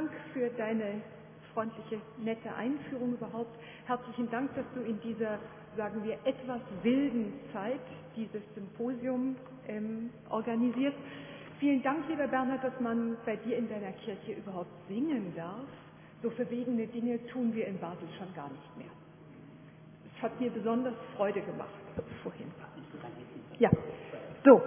Dank für deine freundliche, nette Einführung überhaupt. Herzlichen Dank, dass du in dieser, sagen wir, etwas wilden Zeit dieses Symposium organisierst. Vielen Dank, lieber Bernhard, dass man bei dir in deiner Kirche überhaupt singen darf. So verwegene Dinge tun wir in Basel schon gar nicht mehr. Es hat mir besonders Freude gemacht, vorhin. Ja, so.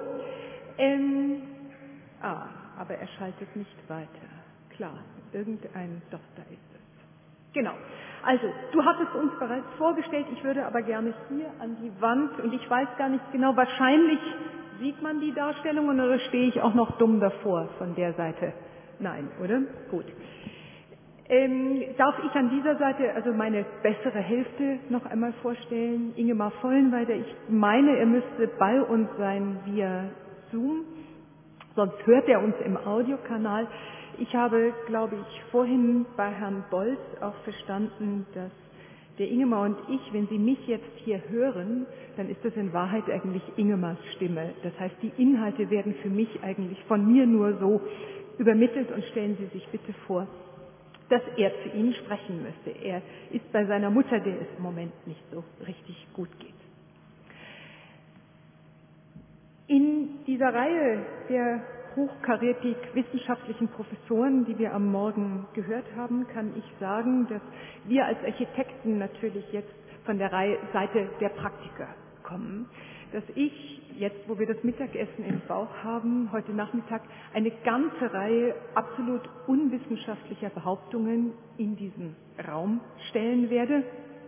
Aber er schaltet nicht weiter. Klar, doch, da ist es. Genau. Also, du hattest uns bereits vorgestellt, ich würde aber gerne hier an die Wand, und ich weiß gar nicht genau, wahrscheinlich sieht man die Darstellungen oder stehe ich auch noch dumm davor von der Seite? Nein, oder? Gut. Darf ich an dieser Seite also meine bessere Hälfte noch einmal vorstellen? Ingemar Vollenweider. Ich meine, er müsste bei uns sein via Zoom, sonst hört er uns im Audiokanal. Ich habe, glaube ich, vorhin bei Herrn Bolz auch verstanden, dass der Ingemar und ich, wenn Sie mich jetzt hier hören, dann ist das in Wahrheit eigentlich Ingemars Stimme. Das heißt, die Inhalte werden für mich eigentlich von mir nur so übermittelt, und stellen Sie sich bitte vor, dass er zu Ihnen sprechen müsste. Er ist bei seiner Mutter, der es im Moment nicht so richtig gut geht. In dieser Reihe der hochkarätig wissenschaftlichen Professoren, die wir am Morgen gehört haben, kann ich sagen, dass wir als Architekten natürlich jetzt von der Seite der Praktiker kommen. Dass ich jetzt, wo wir das Mittagessen im Bauch haben, heute Nachmittag eine ganze Reihe absolut unwissenschaftlicher Behauptungen in diesen Raum stellen werde.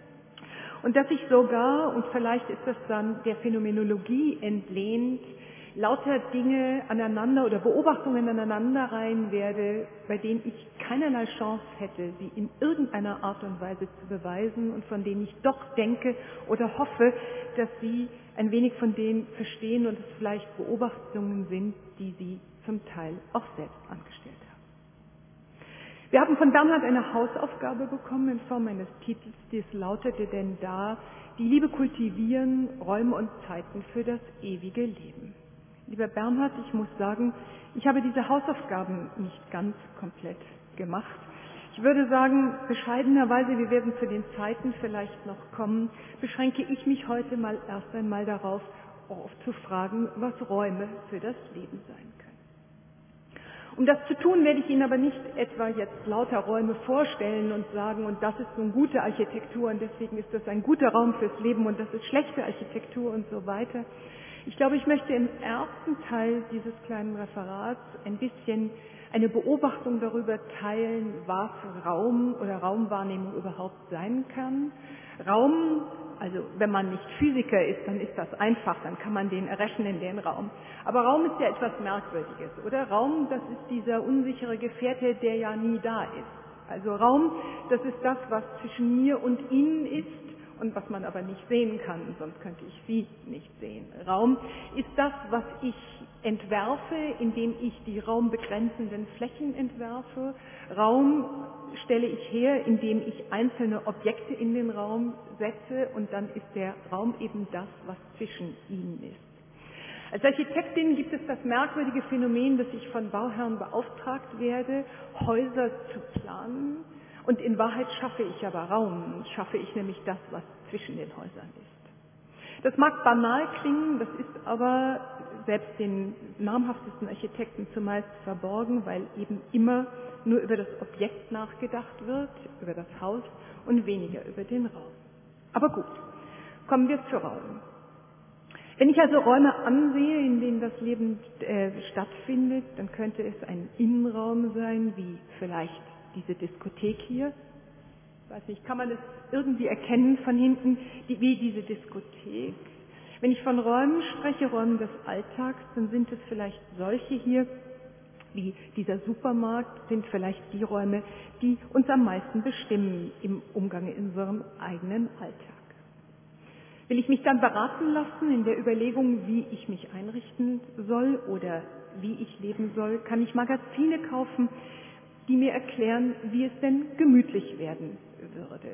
Und dass ich sogar, und vielleicht ist das dann der Phänomenologie entlehnt, lauter Dinge aneinander oder Beobachtungen aneinanderreihen werde, bei denen ich keinerlei Chance hätte, sie in irgendeiner Art und Weise zu beweisen, und von denen ich doch denke oder hoffe, dass Sie ein wenig von denen verstehen und es vielleicht Beobachtungen sind, die Sie zum Teil auch selbst angestellt haben. Wir haben von Bernhard eine Hausaufgabe bekommen in Form eines Titels, dies lautete denn da: Die Liebe kultivieren, Räume und Zeiten für das ewige Leben. Lieber Bernhard, ich muss sagen, ich habe diese Hausaufgaben nicht ganz komplett gemacht. Ich würde sagen, bescheidenerweise, wir werden zu den Zeiten vielleicht noch kommen, beschränke ich mich heute mal erst einmal darauf, zu fragen, was Räume für das Leben sein können. Um das zu tun, werde ich Ihnen aber nicht etwa jetzt lauter Räume vorstellen und sagen, und das ist nun gute Architektur und deswegen ist das ein guter Raum fürs Leben und das ist schlechte Architektur und so weiter. Ich glaube, ich möchte im ersten Teil dieses kleinen Referats ein bisschen eine Beobachtung darüber teilen, was Raum oder Raumwahrnehmung überhaupt sein kann. Raum, also wenn man nicht Physiker ist, dann ist das einfach, dann kann man den errechnen, den Raum. Aber Raum ist ja etwas Merkwürdiges, oder? Raum, das ist dieser unsichere Gefährte, der ja nie da ist. Also Raum, das ist das, was zwischen mir und Ihnen ist und was man aber nicht sehen kann, sonst könnte ich Sie nicht sehen. Raum ist das, was ich entwerfe, indem ich die raumbegrenzenden Flächen entwerfe. Raum stelle ich her, indem ich einzelne Objekte in den Raum setze, und dann ist der Raum eben das, was zwischen ihnen ist. Als Architektin gibt es das merkwürdige Phänomen, dass ich von Bauherren beauftragt werde, Häuser zu planen, und in Wahrheit schaffe ich aber Raum, schaffe ich nämlich das, was zwischen den Häusern ist. Das mag banal klingen, das ist aber selbst den namhaftesten Architekten zumeist verborgen, weil eben immer nur über das Objekt nachgedacht wird, über das Haus, und weniger über den Raum. Aber gut, kommen wir zu Raum. Wenn ich also Räume ansehe, in denen das Leben stattfindet, dann könnte es ein Innenraum sein, wie vielleicht diese Diskothek hier. Ich weiß nicht, kann man es irgendwie erkennen von hinten, wie diese Diskothek? Wenn ich von Räumen spreche, Räumen des Alltags, dann sind es vielleicht solche hier, wie dieser Supermarkt, sind vielleicht die Räume, die uns am meisten bestimmen im Umgang in unserem eigenen Alltag. Will ich mich dann beraten lassen in der Überlegung, wie ich mich einrichten soll oder wie ich leben soll, kann ich Magazine kaufen, die mir erklären, wie es denn gemütlich werden würde.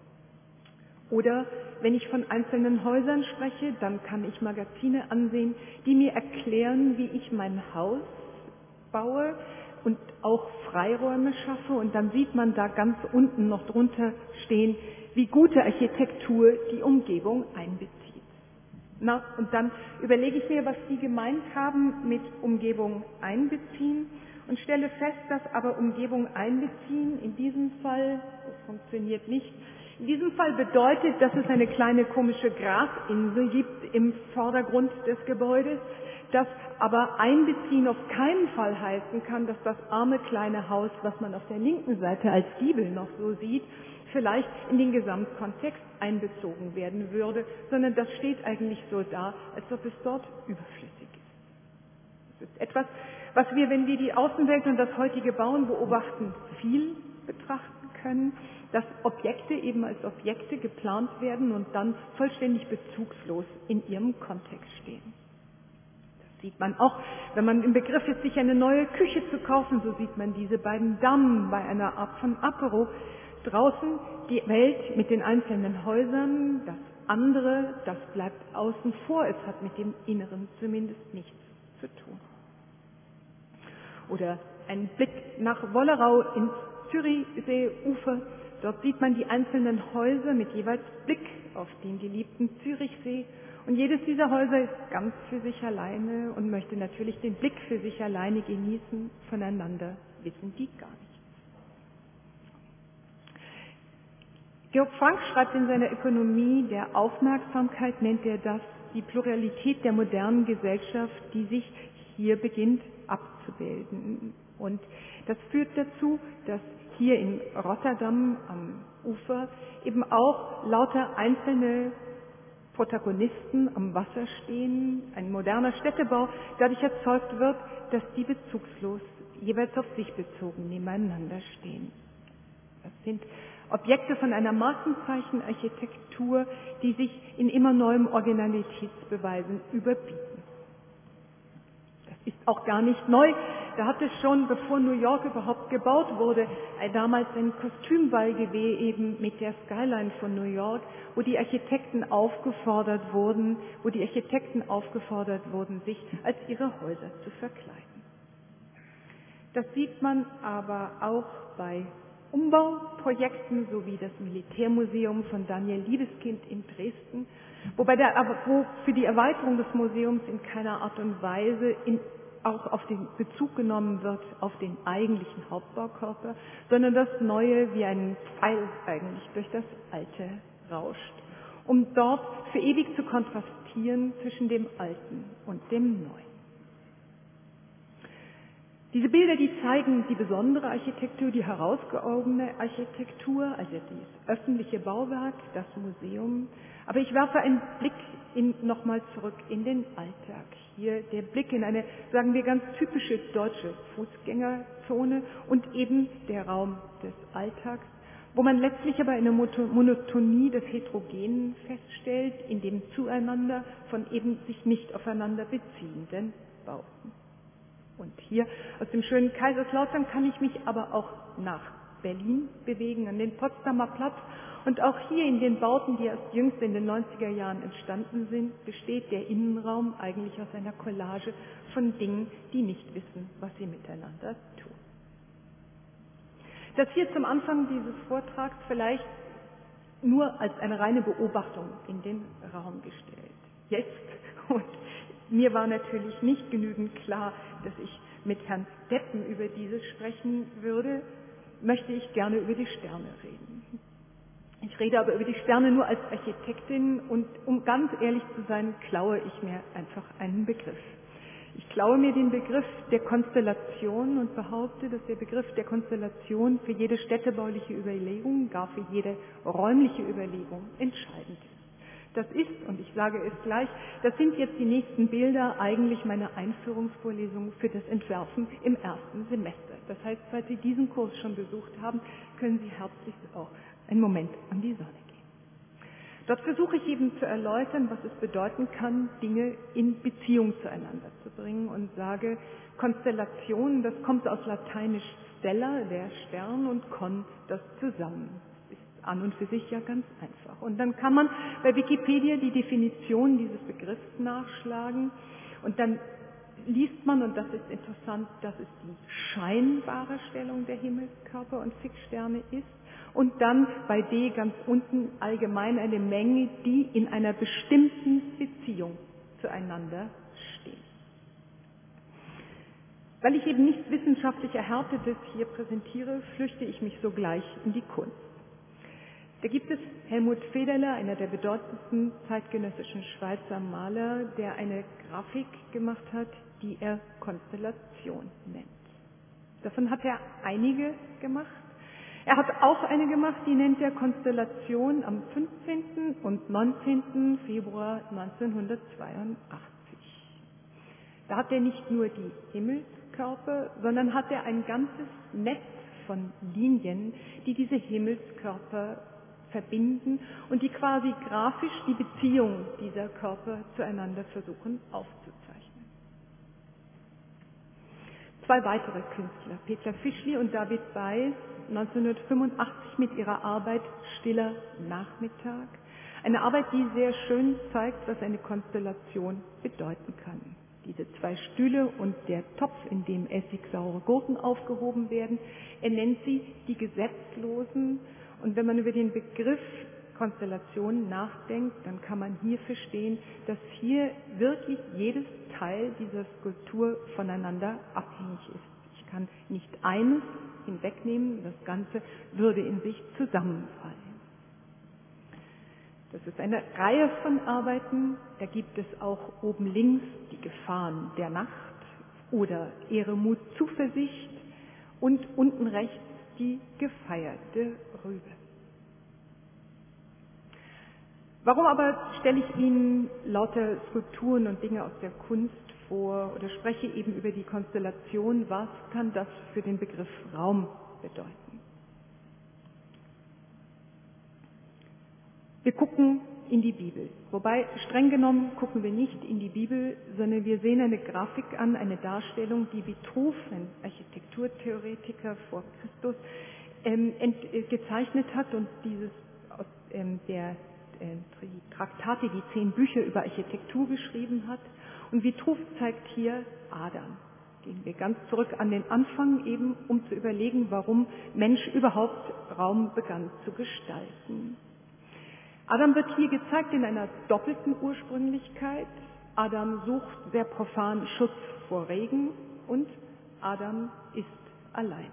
Oder wenn ich von einzelnen Häusern spreche, dann kann ich Magazine ansehen, die mir erklären, wie ich mein Haus baue, und auch Freiräume schaffe. Und dann sieht man da ganz unten noch drunter stehen, wie gute Architektur die Umgebung einbezieht. Na, und dann überlege ich mir, was die gemeint haben mit Umgebung einbeziehen und stelle fest, dass aber Umgebung einbeziehen in diesem Fall, das funktioniert nicht, in diesem Fall bedeutet, dass es eine kleine komische Grasinsel gibt im Vordergrund des Gebäudes, das aber einbeziehen auf keinen Fall heißen kann, dass das arme kleine Haus, was man auf der linken Seite als Giebel noch so sieht, vielleicht in den Gesamtkontext einbezogen werden würde, sondern das steht eigentlich so da, als ob es dort überflüssig ist. Es ist etwas, was wir, wenn wir die Außenwelt und das heutige Bauen beobachten, viel betrachten können, dass Objekte eben als Objekte geplant werden und dann vollständig bezugslos in ihrem Kontext stehen. Das sieht man auch, wenn man im Begriff ist, sich eine neue Küche zu kaufen, so sieht man diese beiden Damen bei einer Art von Apero. Draußen die Welt mit den einzelnen Häusern, das andere, das bleibt außen vor, es hat mit dem Inneren zumindest nichts zu tun. Oder ein Blick nach Wollerau ins Zürichseeufer, dort sieht man die einzelnen Häuser mit jeweils Blick auf den geliebten Zürichsee und jedes dieser Häuser ist ganz für sich alleine und möchte natürlich den Blick für sich alleine genießen, voneinander wissen die gar nicht. Georg Frank schreibt in seiner Ökonomie der Aufmerksamkeit, nennt er das, die Pluralität der modernen Gesellschaft, die sich hier beginnt abzubilden. Und das führt dazu, dass hier in Rotterdam am Ufer eben auch lauter einzelne Protagonisten am Wasser stehen, ein moderner Städtebau dadurch erzeugt wird, dass die bezugslos, jeweils auf sich bezogen nebeneinander stehen. Das sind Objekte von einer Markenzeichenarchitektur, die sich in immer neuem Originalitätsbeweisen überbieten. Das ist auch gar nicht neu. Da hat es schon, bevor New York überhaupt gebaut wurde, damals ein Kostümball gegeben mit der Skyline von New York, wo die Architekten aufgefordert wurden, sich als ihre Häuser zu verkleiden. Das sieht man aber auch bei Umbauprojekten sowie das Militärmuseum von Daniel Liebeskind in Dresden, wo für die Erweiterung des Museums in keiner Art und Weise auch auf den Bezug genommen wird auf den eigentlichen Hauptbaukörper, sondern das Neue wie ein Pfeil eigentlich durch das Alte rauscht, um dort für ewig zu kontrastieren zwischen dem Alten und dem Neuen. Diese Bilder, die zeigen die besondere Architektur, die herausgehobene Architektur, also das öffentliche Bauwerk, das Museum. Aber ich werfe einen Blick nochmal zurück in den Alltag. Hier der Blick in eine, sagen wir, ganz typische deutsche Fußgängerzone und eben der Raum des Alltags, wo man letztlich aber eine Monotonie des Heterogenen feststellt, in dem Zueinander von eben sich nicht aufeinander beziehenden Bauten. Und hier aus dem schönen Kaiserslautern kann ich mich aber auch nach Berlin bewegen, an den Potsdamer Platz. Und auch hier in den Bauten, die erst jüngst in den 90er Jahren entstanden sind, besteht der Innenraum eigentlich aus einer Collage von Dingen, die nicht wissen, was sie miteinander tun. Das hier zum Anfang dieses Vortrags vielleicht nur als eine reine Beobachtung in den Raum gestellt. Jetzt, und mir war natürlich nicht genügend klar, dass ich mit Herrn Deppen über dieses sprechen würde, möchte ich gerne über die Sterne reden. Ich rede aber über die Sterne nur als Architektin und um ganz ehrlich zu sein, klaue ich mir einfach einen Begriff. Ich klaue mir den Begriff der Konstellation und behaupte, dass der Begriff der Konstellation für jede städtebauliche Überlegung, gar für jede räumliche Überlegung entscheidend ist. Das ist, und ich sage es gleich, das sind jetzt die nächsten Bilder eigentlich meine Einführungsvorlesung für das Entwerfen im ersten Semester. Das heißt, falls Sie diesen Kurs schon besucht haben, können Sie herzlich auch einen Moment an die Sonne gehen. Dort versuche ich eben zu erläutern, was es bedeuten kann, Dinge in Beziehung zueinander zu bringen und sage, Konstellation, das kommt aus Lateinisch stella, der Stern, und con, das zusammen. An und für sich ja ganz einfach. Und dann kann man bei Wikipedia die Definition dieses Begriffs nachschlagen und dann liest man, und das ist interessant, dass es die scheinbare Stellung der Himmelskörper und Fixsterne ist. Und dann bei D ganz unten allgemein eine Menge, die in einer bestimmten Beziehung zueinander stehen. Weil ich eben nichts wissenschaftlich Erhärtetes hier präsentiere, flüchte ich mich sogleich in die Kunst. Da gibt es Helmut Federle, einer der bedeutendsten zeitgenössischen Schweizer Maler, der eine Grafik gemacht hat, die er Konstellation nennt. Davon hat er einige gemacht. Er hat auch eine gemacht, die nennt er Konstellation am 15. und 19. Februar 1982. Da hat er nicht nur die Himmelskörper, sondern hat er ein ganzes Netz von Linien, die diese Himmelskörper verbinden und die quasi grafisch die Beziehung dieser Körper zueinander versuchen aufzuzeichnen. Zwei weitere Künstler, Petra Fischli und David Weiss, 1985 mit ihrer Arbeit Stiller Nachmittag. Eine Arbeit, die sehr schön zeigt, was eine Konstellation bedeuten kann. Diese zwei Stühle und der Topf, in dem essigsaure Gurken aufgehoben werden, er nennt sie die Gesetzlosen. Und wenn man über den Begriff Konstellation nachdenkt, dann kann man hier verstehen, dass hier wirklich jedes Teil dieser Skulptur voneinander abhängig ist. Ich kann nicht eines hinwegnehmen, das Ganze würde in sich zusammenfallen. Das ist eine Reihe von Arbeiten, da gibt es auch oben links die Gefahren der Nacht oder Ehre, Mut, Zuversicht und unten rechts die gefeierte Rübe. Warum aber stelle ich Ihnen lauter Skulpturen und Dinge aus der Kunst vor oder spreche eben über die Konstellation? Was kann das für den Begriff Raum bedeuten? Wir gucken in die Bibel. Wobei, streng genommen, gucken wir nicht in die Bibel, sondern wir sehen eine Grafik an, eine Darstellung, die Vitruv, ein Architekturtheoretiker vor Christus, gezeichnet hat und dieses aus der Traktate, die 10 Bücher über Architektur geschrieben hat. Und Vitruv zeigt hier Adam. Gehen wir ganz zurück an den Anfang eben, um zu überlegen, warum Mensch überhaupt Raum begann zu gestalten. Adam wird hier gezeigt in einer doppelten Ursprünglichkeit. Adam sucht sehr profan Schutz vor Regen und Adam ist allein.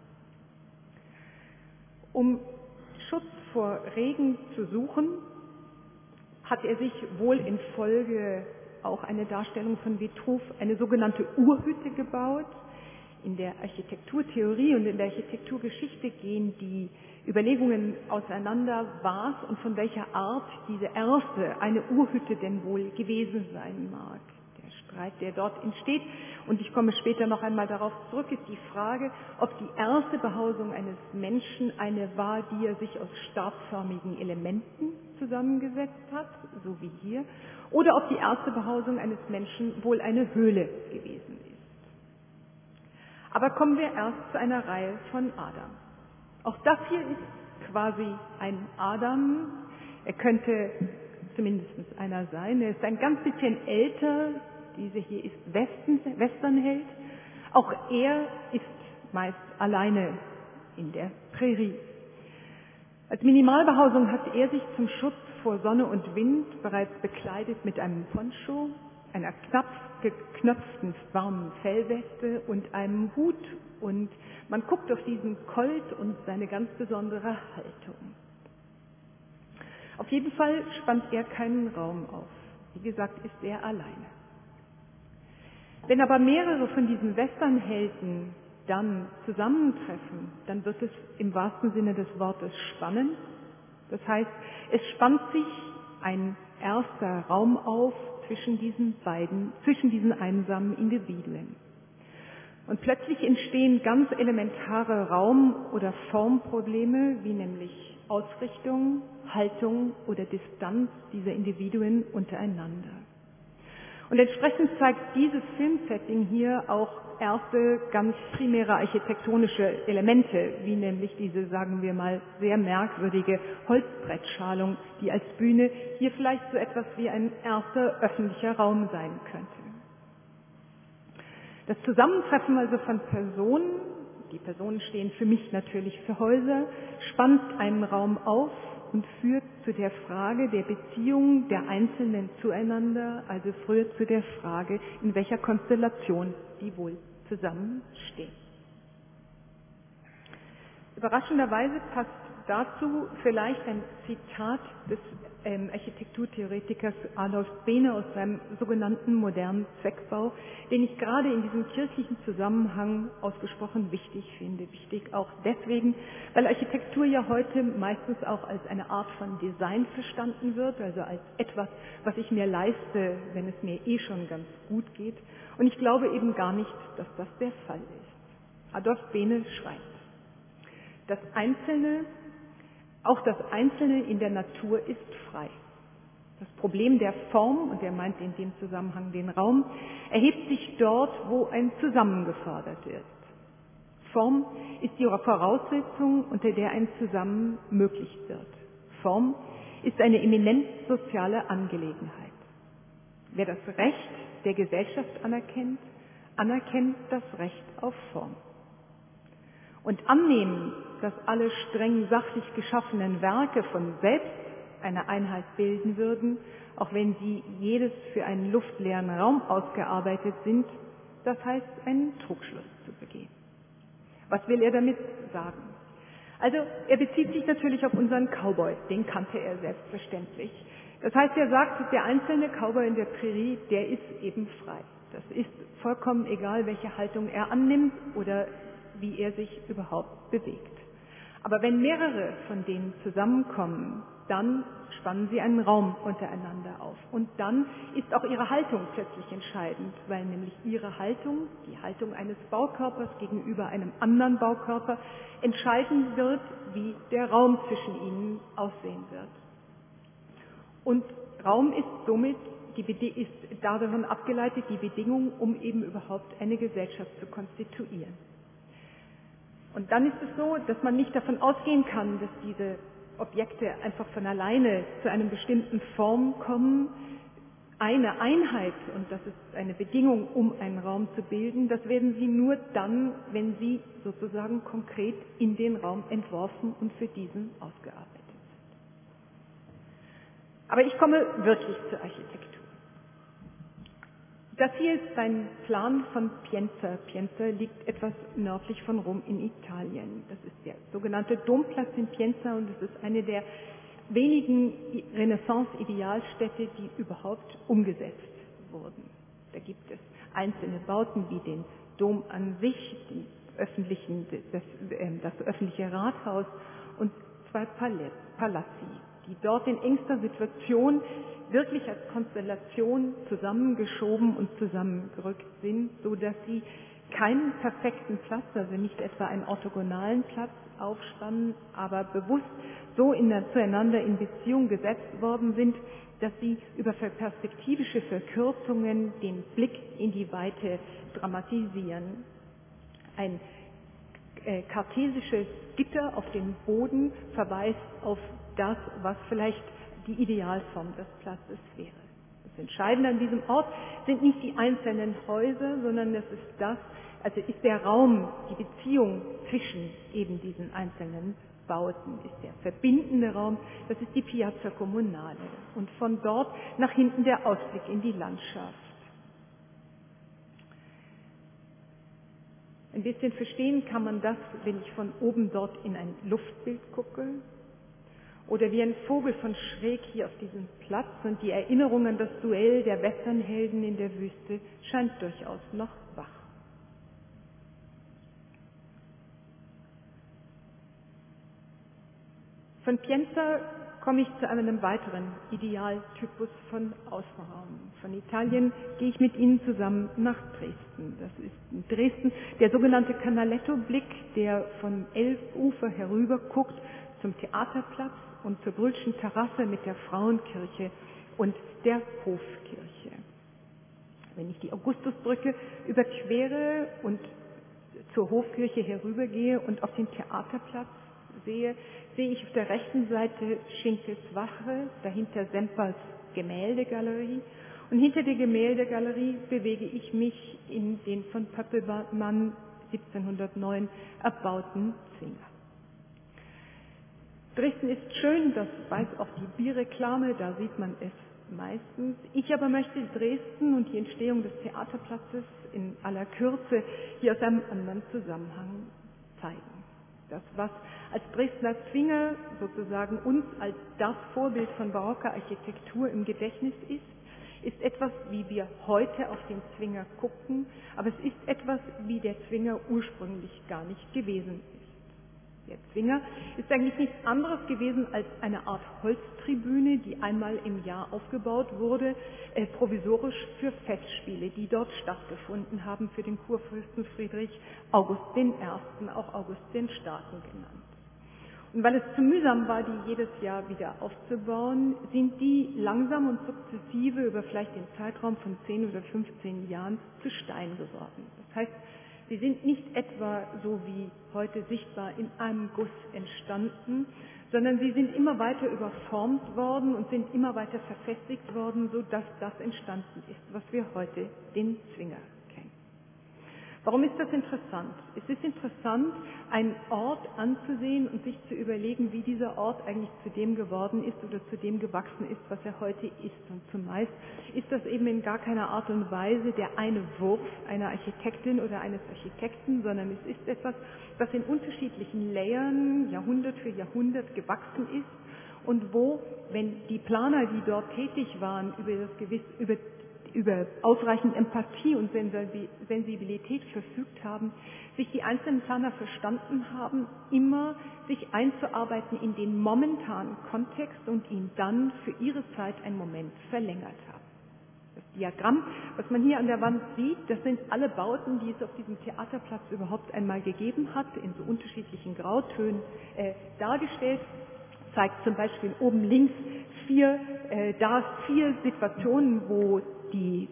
Um Schutz vor Regen zu suchen, hat er sich wohl in Folge auch eine Darstellung von Vitruv, eine sogenannte Urhütte gebaut. In der Architekturtheorie und in der Architekturgeschichte gehen die Überlegungen auseinander, was und von welcher Art diese erste, eine Urhütte denn wohl gewesen sein mag. Der Streit, der dort entsteht, und ich komme später noch einmal darauf zurück, ist die Frage, ob die erste Behausung eines Menschen eine war, die er sich aus stabförmigen Elementen zusammengesetzt hat, so wie hier, oder ob die erste Behausung eines Menschen wohl eine Höhle gewesen ist. Aber kommen wir erst zu einer Reihe von Adam. Auch das hier ist quasi ein Adam. Er könnte zumindest einer sein. Er ist ein ganz bisschen älter. Diese hier ist Westernheld. Auch er ist meist alleine in der Prärie. Als Minimalbehausung hat er sich zum Schutz vor Sonne und Wind bereits bekleidet mit einem Poncho, einer knapp geknöpften warmen Fellweste und einem Hut, und man guckt auf diesen Colt und seine ganz besondere Haltung. Auf jeden Fall spannt er keinen Raum auf. Wie gesagt, ist er alleine. Wenn aber mehrere von diesen Westernhelden dann zusammentreffen, dann wird es im wahrsten Sinne des Wortes spannend. Das heißt, es spannt sich ein erster Raum auf zwischen diesen einsamen Individuen. Und plötzlich entstehen ganz elementare Raum- oder Formprobleme, wie nämlich Ausrichtung, Haltung oder Distanz dieser Individuen untereinander. Und entsprechend zeigt dieses Filmsetting hier auch erste ganz primäre architektonische Elemente, wie nämlich diese, sagen wir mal, sehr merkwürdige Holzbrettschalung, die als Bühne hier vielleicht so etwas wie ein erster öffentlicher Raum sein könnte. Das Zusammentreffen also von Personen, die Personen stehen für mich natürlich für Häuser, spannt einen Raum auf und führt zu der Frage der Beziehung der Einzelnen zueinander, also früher zu der Frage, in welcher Konstellation die wohl zusammenstehen. Überraschenderweise passt dazu vielleicht ein Zitat des Architekturtheoretikers Adolf Behne aus seinem sogenannten modernen Zweckbau, den ich gerade in diesem kirchlichen Zusammenhang ausgesprochen wichtig finde. Wichtig auch deswegen, weil Architektur ja heute meistens auch als eine Art von Design verstanden wird, also als etwas, was ich mir leiste, wenn es mir eh schon ganz gut geht. Und ich glaube eben gar nicht, dass das der Fall ist. Adolf Behne schreibt: Auch das Einzelne in der Natur ist frei. Das Problem der Form, und er meint in dem Zusammenhang den Raum, erhebt sich dort, wo ein Zusammen gefordert wird. Form ist die Voraussetzung, unter der ein Zusammen möglich wird. Form ist eine eminent soziale Angelegenheit. Wer das Recht der Gesellschaft anerkennt, anerkennt das Recht auf Form. Und annehmen, dass alle streng sachlich geschaffenen Werke von selbst eine Einheit bilden würden, auch wenn sie jedes für einen luftleeren Raum ausgearbeitet sind, das heißt, einen Trugschluss zu begehen. Was will er damit sagen? Also, er bezieht sich natürlich auf unseren Cowboy, den kannte er selbstverständlich. Das heißt, er sagt, der einzelne Cowboy in der Prärie, der ist eben frei. Das ist vollkommen egal, welche Haltung er annimmt oder wie er sich überhaupt bewegt. Aber wenn mehrere von denen zusammenkommen, dann spannen sie einen Raum untereinander auf. Und dann ist auch ihre Haltung plötzlich entscheidend, weil nämlich ihre Haltung, die Haltung eines Baukörpers gegenüber einem anderen Baukörper, entscheiden wird, wie der Raum zwischen ihnen aussehen wird. Und Raum ist somit ist davon abgeleitet die Bedingung, um eben überhaupt eine Gesellschaft zu konstituieren. Und dann ist es so, dass man nicht davon ausgehen kann, dass diese Objekte einfach von alleine zu einer bestimmten Form kommen. Eine Einheit, und das ist eine Bedingung, um einen Raum zu bilden, das werden sie nur dann, wenn sie sozusagen konkret in den Raum entworfen und für diesen ausgearbeitet sind. Aber ich komme wirklich zur Architektur. Das hier ist ein Plan von Pienza. Pienza liegt etwas nördlich von Rom in Italien. Das ist der sogenannte Domplatz in Pienza und es ist eine der wenigen Renaissance-Idealstädte, die überhaupt umgesetzt wurden. Da gibt es einzelne Bauten wie den Dom an sich, das öffentliche Rathaus und zwei Palazzi, die dort in engster Situation wirklich als Konstellation zusammengeschoben und zusammengerückt sind, so dass sie keinen perfekten Platz, also nicht etwa einen orthogonalen Platz aufspannen, aber bewusst so zueinander in Beziehung gesetzt worden sind, dass sie über perspektivische Verkürzungen den Blick in die Weite dramatisieren. Ein kartesisches Gitter auf dem Boden verweist auf das, was vielleicht die Idealform des Platzes wäre. Das Entscheidende an diesem Ort sind nicht die einzelnen Häuser, sondern es ist der Raum, die Beziehung zwischen eben diesen einzelnen Bauten, ist der verbindende Raum, das ist die Piazza Comunale und von dort nach hinten der Ausblick in die Landschaft. Ein bisschen verstehen kann man das, wenn ich von oben dort in ein Luftbild gucke oder wie ein Vogel von schräg hier auf diesem Platz und die Erinnerung an das Duell der Westernhelden in der Wüste scheint durchaus noch wach. Von Pienza komme ich zu einem weiteren Idealtypus von Außenraum. Von Italien gehe ich mit Ihnen zusammen nach Dresden. Das ist in Dresden der sogenannte Canaletto-Blick, der vom Elbufer herüber guckt zum Theaterplatz und zur Brühlschen Terrasse mit der Frauenkirche und der Hofkirche. Wenn ich die Augustusbrücke überquere und zur Hofkirche herübergehe und auf den Theaterplatz sehe ich auf der rechten Seite Schinkes Wache, dahinter Sempers Gemäldegalerie Und hinter der Gemäldegalerie bewege ich mich in den von Pöppelmann 1709 erbauten Zwinger. Dresden ist schön, das weiß auch die Bierreklame, da sieht man es meistens. Ich aber möchte Dresden und die Entstehung des Theaterplatzes in aller Kürze hier aus einem anderen Zusammenhang zeigen. Das, was als Dresdner Zwinger sozusagen uns als das Vorbild von barocker Architektur im Gedächtnis ist etwas, wie wir heute auf den Zwinger gucken, aber es ist etwas, wie der Zwinger ursprünglich gar nicht gewesen ist. Der Zwinger ist eigentlich nichts anderes gewesen als eine Art Holztribüne, die einmal im Jahr aufgebaut wurde, provisorisch für Festspiele, die dort stattgefunden haben für den Kurfürsten Friedrich August I., auch August den Starken genannt. Und weil es zu mühsam war, die jedes Jahr wieder aufzubauen, sind die langsam und sukzessive über vielleicht den Zeitraum von 10 oder 15 Jahren zu Stein geworden. Das heißt, sie sind nicht etwa so wie heute sichtbar in einem Guss entstanden, sondern sie sind immer weiter überformt worden und sind immer weiter verfestigt worden, sodass das entstanden ist, was wir heute den Zwinger kennen. Warum ist das interessant? Es ist interessant, einen Ort anzusehen und sich zu überlegen, wie dieser Ort eigentlich zu dem geworden ist oder zu dem gewachsen ist, was er heute ist. Und zumeist ist das eben in gar keiner Art und Weise der eine Wurf einer Architektin oder eines Architekten, sondern es ist etwas, was in unterschiedlichen Layern Jahrhundert für Jahrhundert gewachsen ist und wo, wenn die Planer, die dort tätig waren, über ausreichend Empathie und Sensibilität verfügt haben, sich die einzelnen Planer verstanden haben, immer sich einzuarbeiten in den momentanen Kontext und ihn dann für ihre Zeit einen Moment verlängert haben. Das Diagramm, was man hier an der Wand sieht, das sind alle Bauten, die es auf diesem Theaterplatz überhaupt einmal gegeben hat, in so unterschiedlichen Grautönen dargestellt. Zeigt zum Beispiel oben links vier Situationen, wo die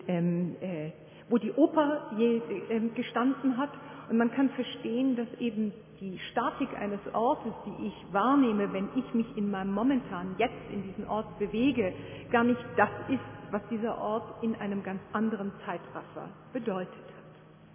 Oper gestanden hat. Und man kann verstehen, dass eben die Statik eines Ortes, die ich wahrnehme, wenn ich mich in meinem momentanen Jetzt in diesen Ort bewege, gar nicht das ist, was dieser Ort in einem ganz anderen Zeitraffer bedeutet hat.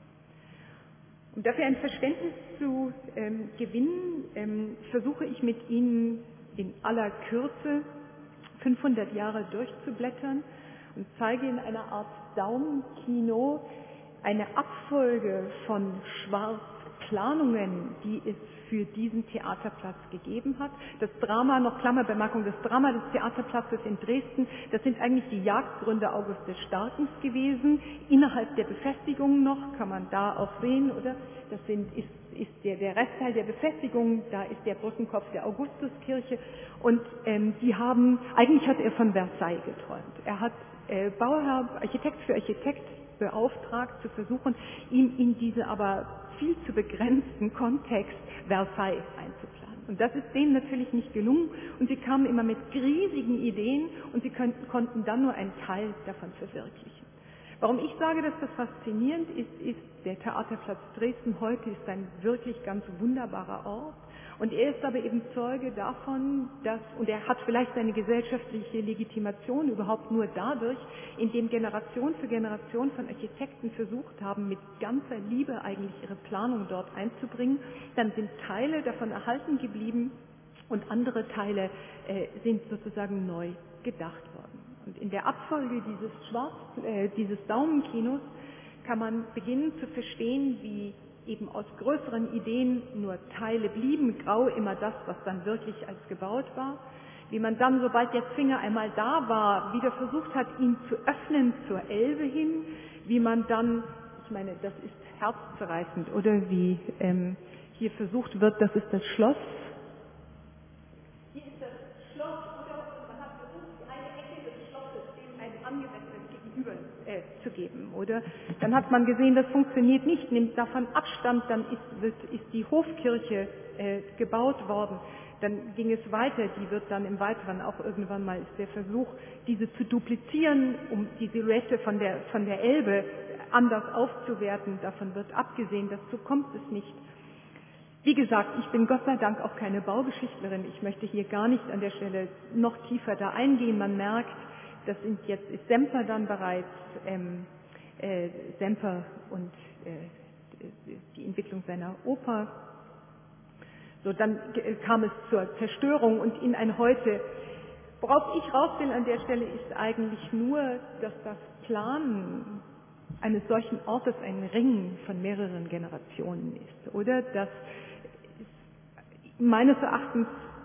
Um dafür ein Verständnis zu gewinnen, versuche ich mit Ihnen in aller Kürze 500 Jahre durchzublättern und zeige in einer Art Daumenkino eine Abfolge von Schwarzplanungen, die es für diesen Theaterplatz gegeben hat. Das Drama, noch Klammerbemerkung, das Drama des Theaterplatzes in Dresden, das sind eigentlich die Jagdgründe August des Starken gewesen. Innerhalb der Befestigungen noch, kann man da auch sehen, oder? Das ist der Restteil der Befestigung, da ist der Brückenkopf der Augustuskirche und eigentlich hat er von Versailles geträumt. Er hat Bauherr, Architekt für Architekt beauftragt, zu versuchen, ihm in diese aber viel zu begrenzten Kontext Versailles einzuplanen. Und das ist denen natürlich nicht gelungen und sie kamen immer mit riesigen Ideen und sie konnten dann nur einen Teil davon verwirklichen. Warum ich sage, dass das faszinierend ist, der Theaterplatz Dresden heute ist ein wirklich ganz wunderbarer Ort. Und er ist aber eben Zeuge davon, und er hat vielleicht seine gesellschaftliche Legitimation überhaupt nur dadurch, indem Generation für Generation von Architekten versucht haben, mit ganzer Liebe eigentlich ihre Planung dort einzubringen. Dann sind Teile davon erhalten geblieben und andere Teile sind sozusagen neu gedacht worden. Und in der Abfolge dieses Daumenkinos kann man beginnen zu verstehen, wie eben aus größeren Ideen nur Teile blieben, grau immer das, was dann wirklich als gebaut war, wie man dann, sobald der Zwinger einmal da war, wieder versucht hat, ihn zu öffnen zur Elbe hin, wie man dann, ich meine, das ist herzzerreißend, oder wie hier versucht wird, das ist das Schloss. Hier ist das Schloss, oder? Und man hat versucht, die eine Ecke des Schlosses dem ein angemessenes Gegenüber zu geben, oder? Dann hat man gesehen, das funktioniert nicht, nimmt davon Abstand, dann ist die Hofkirche gebaut worden. Dann ging es weiter, die wird dann im Weiteren auch irgendwann mal ist der Versuch, diese zu duplizieren, um die Silhouette von der Elbe anders aufzuwerten. Davon wird abgesehen, dazu kommt es nicht. Wie gesagt, ich bin Gott sei Dank auch keine Baugeschichtlerin. Ich möchte hier gar nicht an der Stelle noch tiefer da eingehen. Man merkt, ist Semper dann bereits, Semper und die Entwicklung seiner Oper. So, dann kam es zur Zerstörung und in ein Heute. Worauf ich raus will an der Stelle ist eigentlich nur, dass das Planen eines solchen Ortes ein Ringen von mehreren Generationen ist, oder? Dass meines Erachtens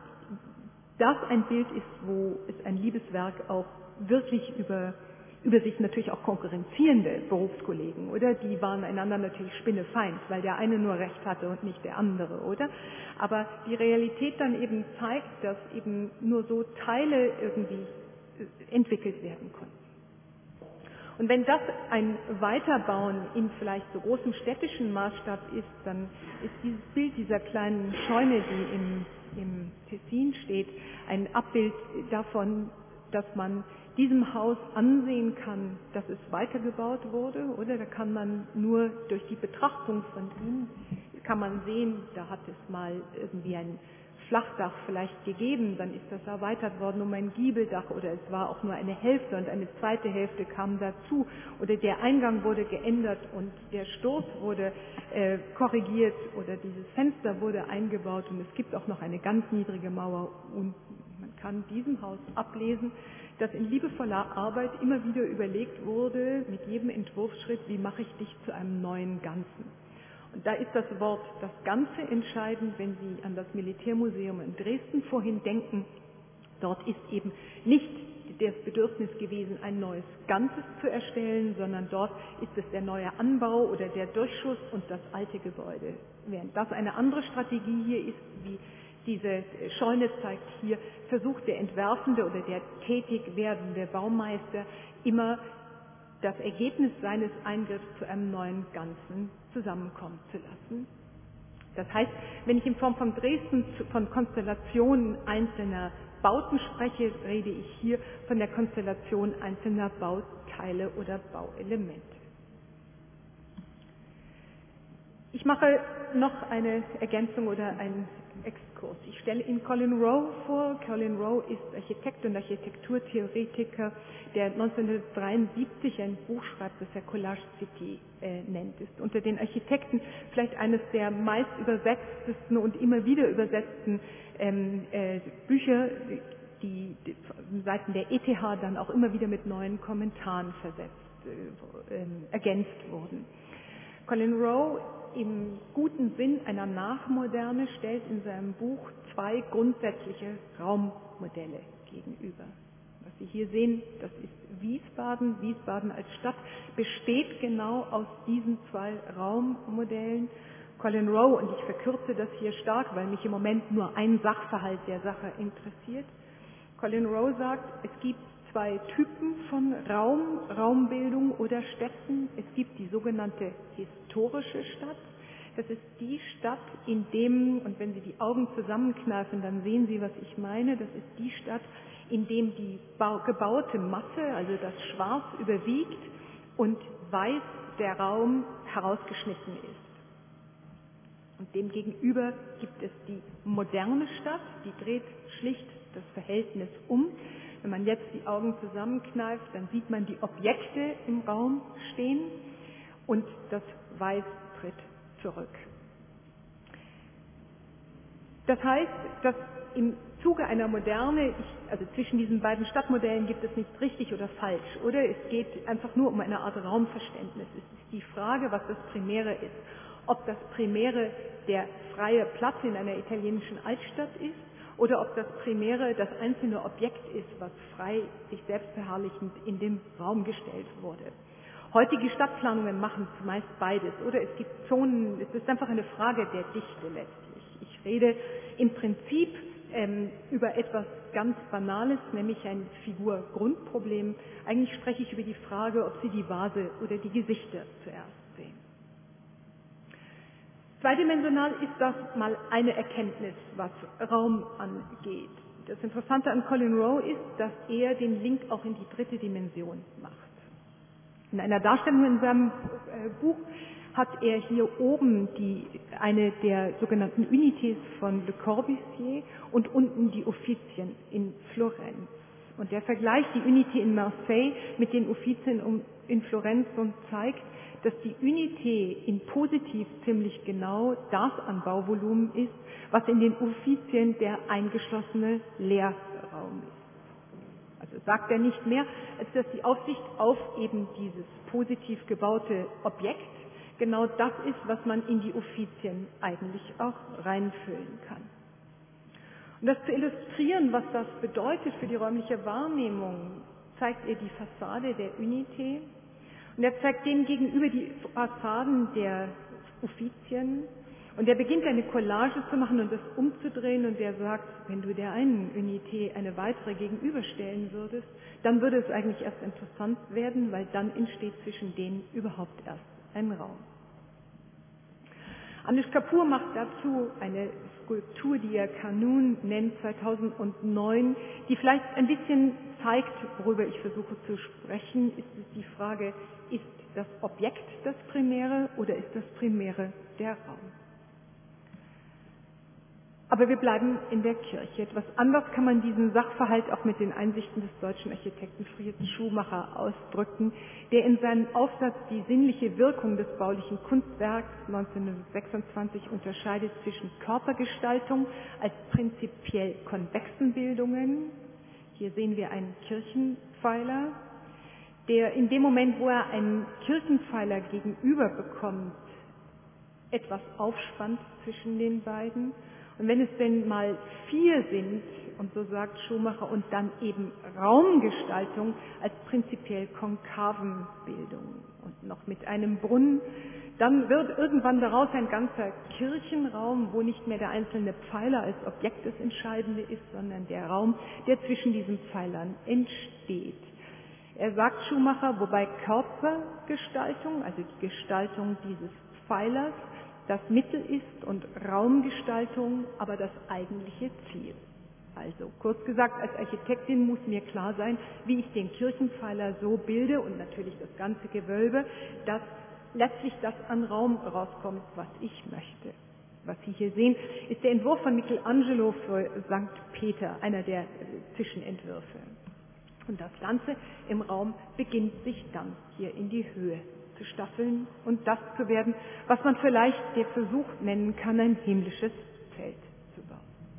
das ein Bild ist, wo es ein Liebeswerk auch wirklich über sich natürlich auch konkurrenzierende Berufskollegen, oder? Die waren einander natürlich spinnefeind, weil der eine nur Recht hatte und nicht der andere, oder? Aber die Realität dann eben zeigt, dass eben nur so Teile irgendwie entwickelt werden konnten. Und wenn das ein Weiterbauen in vielleicht so großem städtischen Maßstab ist, dann ist dieses Bild dieser kleinen Scheune, die im Tessin steht, ein Abbild davon, dass man diesem Haus ansehen kann, dass es weitergebaut wurde, oder? Da kann man nur durch die Betrachtung von ihm, kann man sehen, da hat es mal irgendwie ein Flachdach vielleicht gegeben, dann ist das erweitert worden um ein Giebeldach, oder es war auch nur eine Hälfte und eine zweite Hälfte kam dazu, oder der Eingang wurde geändert und der Stoß wurde korrigiert, oder dieses Fenster wurde eingebaut und es gibt auch noch eine ganz niedrige Mauer unten. Man kann diesem Haus ablesen, dass in liebevoller Arbeit immer wieder überlegt wurde, mit jedem Entwurfsschritt, wie mache ich dich zu einem neuen Ganzen. Und da ist das Wort das Ganze entscheidend, wenn Sie an das Militärmuseum in Dresden vorhin denken. Dort ist eben nicht das Bedürfnis gewesen, ein neues Ganzes zu erstellen, sondern dort ist es der neue Anbau oder der Durchschuss und das alte Gebäude. Während das eine andere Strategie hier ist, wie diese Scheune zeigt hier, versucht der entwerfende oder der tätig werdende Baumeister immer das Ergebnis seines Eingriffs zu einem neuen Ganzen zusammenkommen zu lassen. Das heißt, wenn ich in Form von Dresden von Konstellationen einzelner Bauten spreche, rede ich hier von der Konstellation einzelner Bauteile oder Bauelemente. Ich mache noch eine Ergänzung oder einen Exkurs. Ich stelle Ihnen Colin Rowe vor. Colin Rowe ist Architekt und Architekturtheoretiker, der 1973 ein Buch schreibt, das er Collage City nennt. Ist unter den Architekten vielleicht eines der meist übersetztesten und immer wieder übersetzten Bücher, die Seiten der ETH dann auch immer wieder mit neuen Kommentaren ergänzt wurden. Colin Rowe im guten Sinn einer Nachmoderne stellt in seinem Buch zwei grundsätzliche Raummodelle gegenüber. Was Sie hier sehen, das ist Wiesbaden. Wiesbaden als Stadt besteht genau aus diesen zwei Raummodellen. Colin Rowe, und ich verkürze das hier stark, weil mich im Moment nur ein Sachverhalt der Sache interessiert. Colin Rowe sagt, es gibt zwei Typen von Raumbildung oder Städten. Es gibt die sogenannte historische Stadt. Das ist die Stadt, in dem, und wenn Sie die Augen zusammenkneifen, dann sehen Sie, was ich meine, das ist die Stadt, in dem die gebaute Masse, also das Schwarz, überwiegt und weiß der Raum herausgeschnitten ist. Und demgegenüber gibt es die moderne Stadt, die dreht schlicht das Verhältnis um. Wenn man jetzt die Augen zusammenkneift, dann sieht man die Objekte im Raum stehen und das Weiß tritt zurück. Das heißt, dass im Zuge einer Moderne, also zwischen diesen beiden Stadtmodellen gibt es nicht richtig oder falsch, oder? Es geht einfach nur um eine Art Raumverständnis. Es ist die Frage, was das Primäre ist. Ob das Primäre der freie Platz in einer italienischen Altstadt ist, oder ob das Primäre das einzelne Objekt ist, was frei, sich selbst verherrlichend in den Raum gestellt wurde. Heutige Stadtplanungen machen zumeist beides, oder? Es gibt Zonen, es ist einfach eine Frage der Dichte letztlich. Ich rede im Prinzip über etwas ganz Banales, nämlich ein Figur-Grundproblem. Eigentlich spreche ich über die Frage, ob Sie die Vase oder die Gesichter zuerst sehen. Zweidimensional ist das mal eine Erkenntnis, was Raum angeht. Das Interessante an Colin Rowe ist, dass er den Link auch in die dritte Dimension macht. In einer Darstellung in seinem Buch hat er hier oben eine der sogenannten Unités von Le Corbusier und unten die Uffizien in Florenz. Und der Vergleich, die Unité in Marseille mit den Uffizien in Florenz uns zeigt, dass die Unité in positiv ziemlich genau das an Bauvolumen ist, was in den Uffizien der eingeschlossene Leerraum ist. Also sagt er nicht mehr, als dass die Aufsicht auf eben dieses positiv gebaute Objekt genau das ist, was man in die Uffizien eigentlich auch reinfüllen kann. Um das zu illustrieren, was das bedeutet für die räumliche Wahrnehmung, zeigt er die Fassade der Unité. Und er zeigt dem gegenüber die Fassaden der Uffizien. Und er beginnt eine Collage zu machen und das umzudrehen. Und er sagt, wenn du der einen Unité eine weitere gegenüberstellen würdest, dann würde es eigentlich erst interessant werden, weil dann entsteht zwischen denen überhaupt erst ein Raum. Anish Kapoor macht dazu eine Skulptur, die er Kanun nennt, 2009, die vielleicht ein bisschen zeigt, worüber ich versuche zu sprechen. Ist es die Frage, ist das Objekt das Primäre oder ist das Primäre der Raum? Aber wir bleiben in der Kirche. Etwas anders kann man diesen Sachverhalt auch mit den Einsichten des deutschen Architekten Fritz Schumacher ausdrücken, der in seinem Aufsatz Die sinnliche Wirkung des baulichen Kunstwerks 1926 unterscheidet zwischen Körpergestaltung als prinzipiell konvexen Bildungen. Hier sehen wir einen Kirchenpfeiler, der in dem Moment, wo er einen Kirchenpfeiler gegenüber bekommt, etwas aufspannt zwischen den beiden. Und wenn es denn mal 4 sind, und so sagt Schumacher, und dann eben Raumgestaltung als prinzipiell konkaven Bildung und noch mit einem Brunnen, dann wird irgendwann daraus ein ganzer Kirchenraum, wo nicht mehr der einzelne Pfeiler als Objekt das Entscheidende ist, sondern der Raum, der zwischen diesen Pfeilern entsteht. Er sagt Schumacher, wobei Körpergestaltung, also die Gestaltung dieses Pfeilers, das Mittel ist und Raumgestaltung aber das eigentliche Ziel. Also kurz gesagt, als Architektin muss mir klar sein, wie ich den Kirchenpfeiler so bilde und natürlich das ganze Gewölbe, dass letztlich das an Raum rauskommt, was ich möchte. Was Sie hier sehen, ist der Entwurf von Michelangelo für St. Peter, einer der Zwischenentwürfe. Und das Ganze im Raum beginnt sich dann hier in die Höhe zu staffeln und das zu werden, was man vielleicht der Versuch nennen kann, ein himmlisches Zelt zu bauen.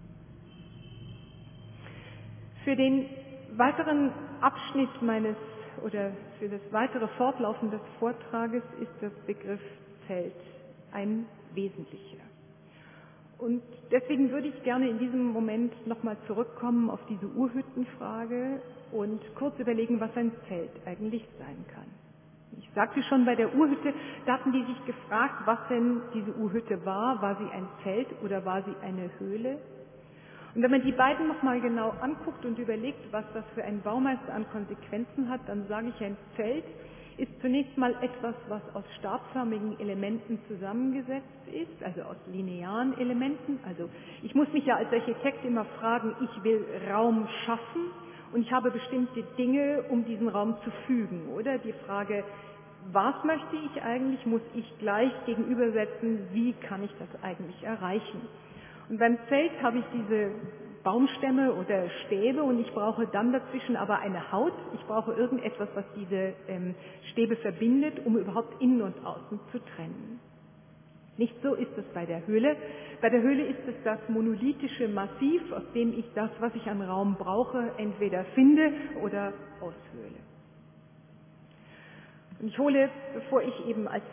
Für den weiteren Abschnitt oder für das weitere Fortlaufen des Vortrages ist das Begriff Zelt ein wesentlicher. Und deswegen würde ich gerne in diesem Moment nochmal zurückkommen auf diese Urhüttenfrage und kurz überlegen, was ein Zelt eigentlich sein kann. Ich sagte schon, bei der Urhütte, da hatten die sich gefragt, was denn diese Urhütte war. War sie ein Zelt oder war sie eine Höhle? Und wenn man die beiden nochmal genau anguckt und überlegt, was das für einen Baumeister an Konsequenzen hat, dann sage ich, ein Zelt ist zunächst mal etwas, was aus stabförmigen Elementen zusammengesetzt ist, also aus linearen Elementen. Also ich muss mich ja als Architekt immer fragen, ich will Raum schaffen und ich habe bestimmte Dinge, um diesen Raum zu fügen, oder? Die Frage, was möchte ich eigentlich, muss ich gleich gegenübersetzen, wie kann ich das eigentlich erreichen? Und beim Zelt habe ich diese Baumstämme oder Stäbe und ich brauche dann dazwischen aber eine Haut. Ich brauche irgendetwas, was diese Stäbe verbindet, um überhaupt innen und außen zu trennen. Nicht so ist es bei der Höhle. Bei der Höhle ist es das monolithische Massiv, aus dem ich das, was ich an Raum brauche, entweder finde oder aushöhle. Und ich hole, bevor ich eben als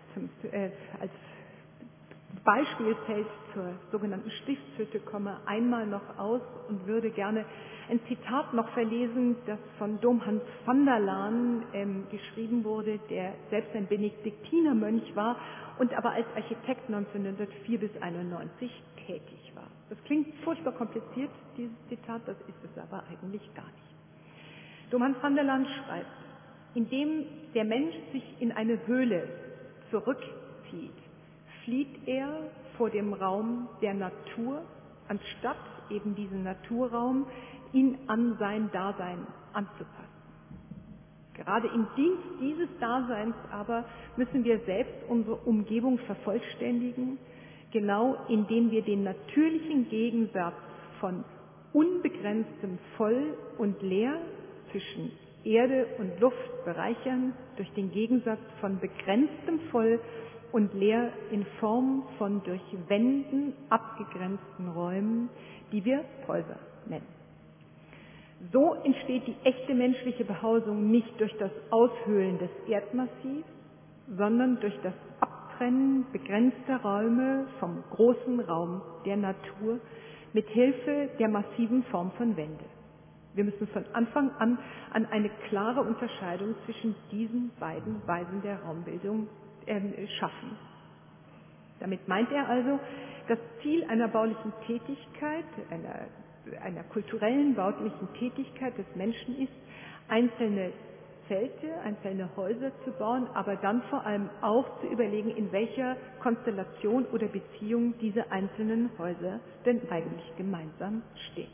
Beispielzelt zur sogenannten Stiftshütte komme, einmal noch aus und würde gerne ein Zitat noch verlesen, das von Dom Hans van der Laan geschrieben wurde, der selbst ein Benediktinermönch war und aber als Architekt 1904 bis 1991 tätig war. Das klingt furchtbar kompliziert, dieses Zitat, das ist es aber eigentlich gar nicht. Dom Hans van der Laan schreibt, indem der Mensch sich in eine Höhle zurückzieht, flieht er vor dem Raum der Natur, anstatt eben diesen Naturraum ihn an sein Dasein anzupassen. Gerade im Dienst dieses Daseins aber müssen wir selbst unsere Umgebung vervollständigen, genau indem wir den natürlichen Gegensatz von unbegrenztem Voll und Leer zwischen Erde und Luft bereichern durch den Gegensatz von begrenztem Voll und Leer in Form von durch Wänden abgegrenzten Räumen, die wir Häuser nennen. So entsteht die echte menschliche Behausung nicht durch das Aushöhlen des Erdmassivs, sondern durch das Abtrennen begrenzter Räume vom großen Raum der Natur mit Hilfe der massiven Form von Wände. Wir müssen von Anfang an eine klare Unterscheidung zwischen diesen beiden Weisen der Raumbildung schaffen. Damit meint er also, das Ziel einer baulichen Tätigkeit, einer kulturellen baulichen Tätigkeit des Menschen ist, einzelne Zelte, einzelne Häuser zu bauen, aber dann vor allem auch zu überlegen, in welcher Konstellation oder Beziehung diese einzelnen Häuser denn eigentlich gemeinsam stehen.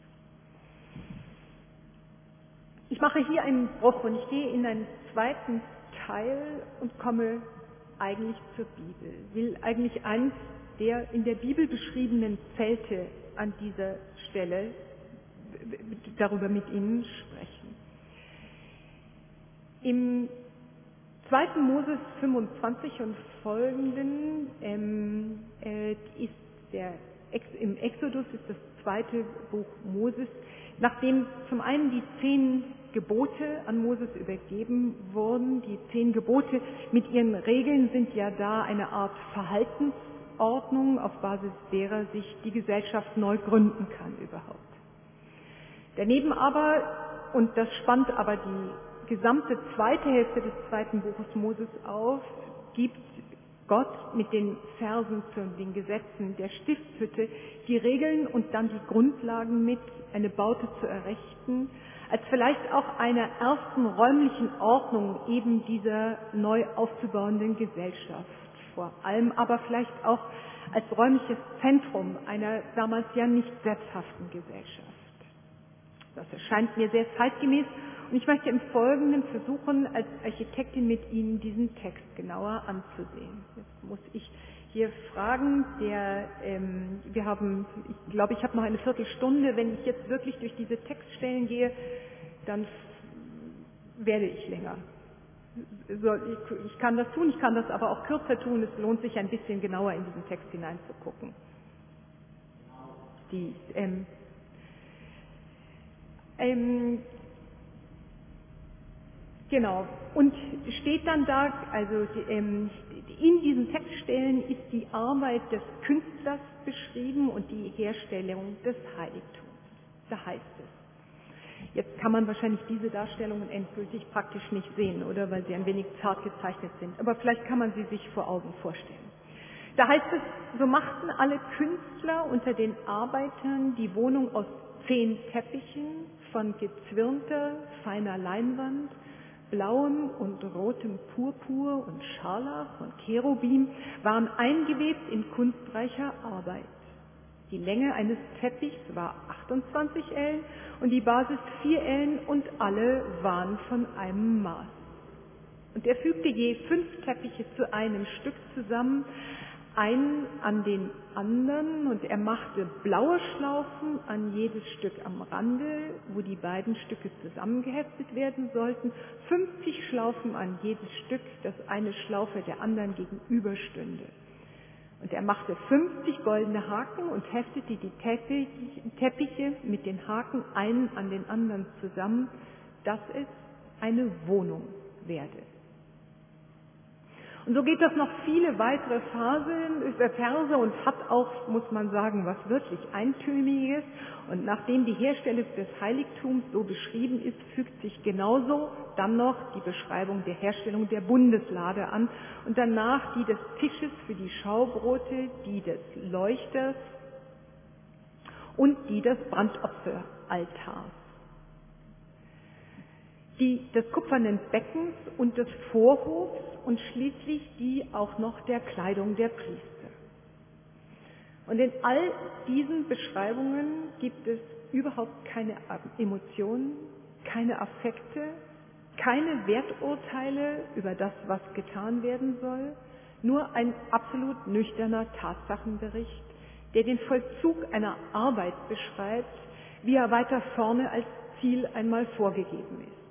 Ich mache hier einen Bruch und ich gehe in einen zweiten Teil und komme eigentlich zur Bibel. Will eigentlich eins der in der Bibel beschriebenen Zelte an dieser Stelle darüber mit Ihnen sprechen. Im 2. Moses 25 und folgenden im Exodus ist das zweite Buch Moses, nachdem zum einen die 10 Gebote an Moses übergeben wurden. Die 10 Gebote mit ihren Regeln sind ja da eine Art Verhaltensordnung, auf Basis derer sich die Gesellschaft neu gründen kann überhaupt. Daneben aber, und das spannt aber die gesamte zweite Hälfte des zweiten Buches Moses auf, gibt Gott mit den Versen zu den Gesetzen der Stiftshütte die Regeln und dann die Grundlagen mit, eine Baute zu errichten, als vielleicht auch einer ersten räumlichen Ordnung eben dieser neu aufzubauenden Gesellschaft. Vor allem aber vielleicht auch als räumliches Zentrum einer damals ja nicht sesshaften Gesellschaft. Das erscheint mir sehr zeitgemäß und ich möchte im Folgenden versuchen, als Architektin mit Ihnen diesen Text genauer anzusehen. Jetzt muss ich hier fragen, ich glaube, ich habe noch eine Viertelstunde. Wenn ich jetzt wirklich durch diese Textstellen gehe, dann werde ich länger. Ich kann das tun, ich kann das aber auch kürzer tun. Es lohnt sich ein bisschen genauer in diesen Text hineinzugucken. Genau. Und steht dann da, also in diesen Textstellen ist die Arbeit des Künstlers beschrieben und die Herstellung des Heiligtums. Da heißt es. Jetzt kann man wahrscheinlich diese Darstellungen endgültig praktisch nicht sehen, oder? Weil sie ein wenig zart gezeichnet sind. Aber vielleicht kann man sie sich vor Augen vorstellen. Da heißt es, so machten alle Künstler unter den Arbeitern die Wohnung aus 10 Teppichen von gezwirnter, feiner Leinwand, blauem und rotem Purpur und Scharlach und Cherubim waren eingewebt in kunstreicher Arbeit. Die Länge eines Teppichs war 28 Ellen und die Basis 4 Ellen und alle waren von einem Maß. Und er fügte je 5 Teppiche zu einem Stück zusammen, einen an den anderen, und er machte blaue Schlaufen an jedes Stück am Rande, wo die beiden Stücke zusammengeheftet werden sollten, 50 Schlaufen an jedes Stück, das eine Schlaufe der anderen gegenüberstünde. Und er machte 50 goldene Haken und heftete die Teppiche mit den Haken einen an den anderen zusammen, dass es eine Wohnung werde. Und so geht das noch viele weitere Verse und hat auch, muss man sagen, was wirklich Eintöniges. Und nachdem die Herstellung des Heiligtums so beschrieben ist, fügt sich genauso dann noch die Beschreibung der Herstellung der Bundeslade an und danach die des Tisches für die Schaubrote, die des Leuchters und die des Brandopferaltars, die des kupfernen Beckens und des Vorhofs und schließlich die auch noch der Kleidung der Priester. Und in all diesen Beschreibungen gibt es überhaupt keine Emotionen, keine Affekte, keine Werturteile über das, was getan werden soll, nur ein absolut nüchterner Tatsachenbericht, der den Vollzug einer Arbeit beschreibt, wie er weiter vorne als Ziel einmal vorgegeben ist.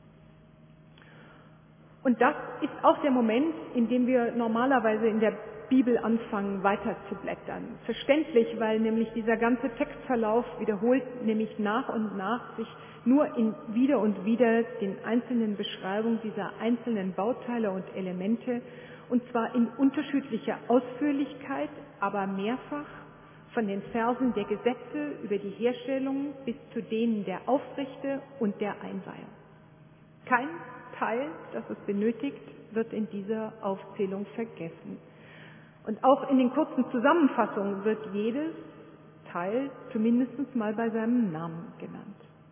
Und das ist auch der Moment, in dem wir normalerweise in der Bibel anfangen, weiter zu blättern. Verständlich, weil nämlich dieser ganze Textverlauf wiederholt nämlich nach und nach sich nur in wieder und wieder den einzelnen Beschreibungen dieser einzelnen Bauteile und Elemente, und zwar in unterschiedlicher Ausführlichkeit, aber mehrfach, von den Versen der Gesetze über die Herstellung bis zu denen der Aufrichte und der Einweihung. Kein Teil, das es benötigt, wird in dieser Aufzählung vergessen. Und auch in den kurzen Zusammenfassungen wird jedes Teil zumindest mal bei seinem Namen genannt.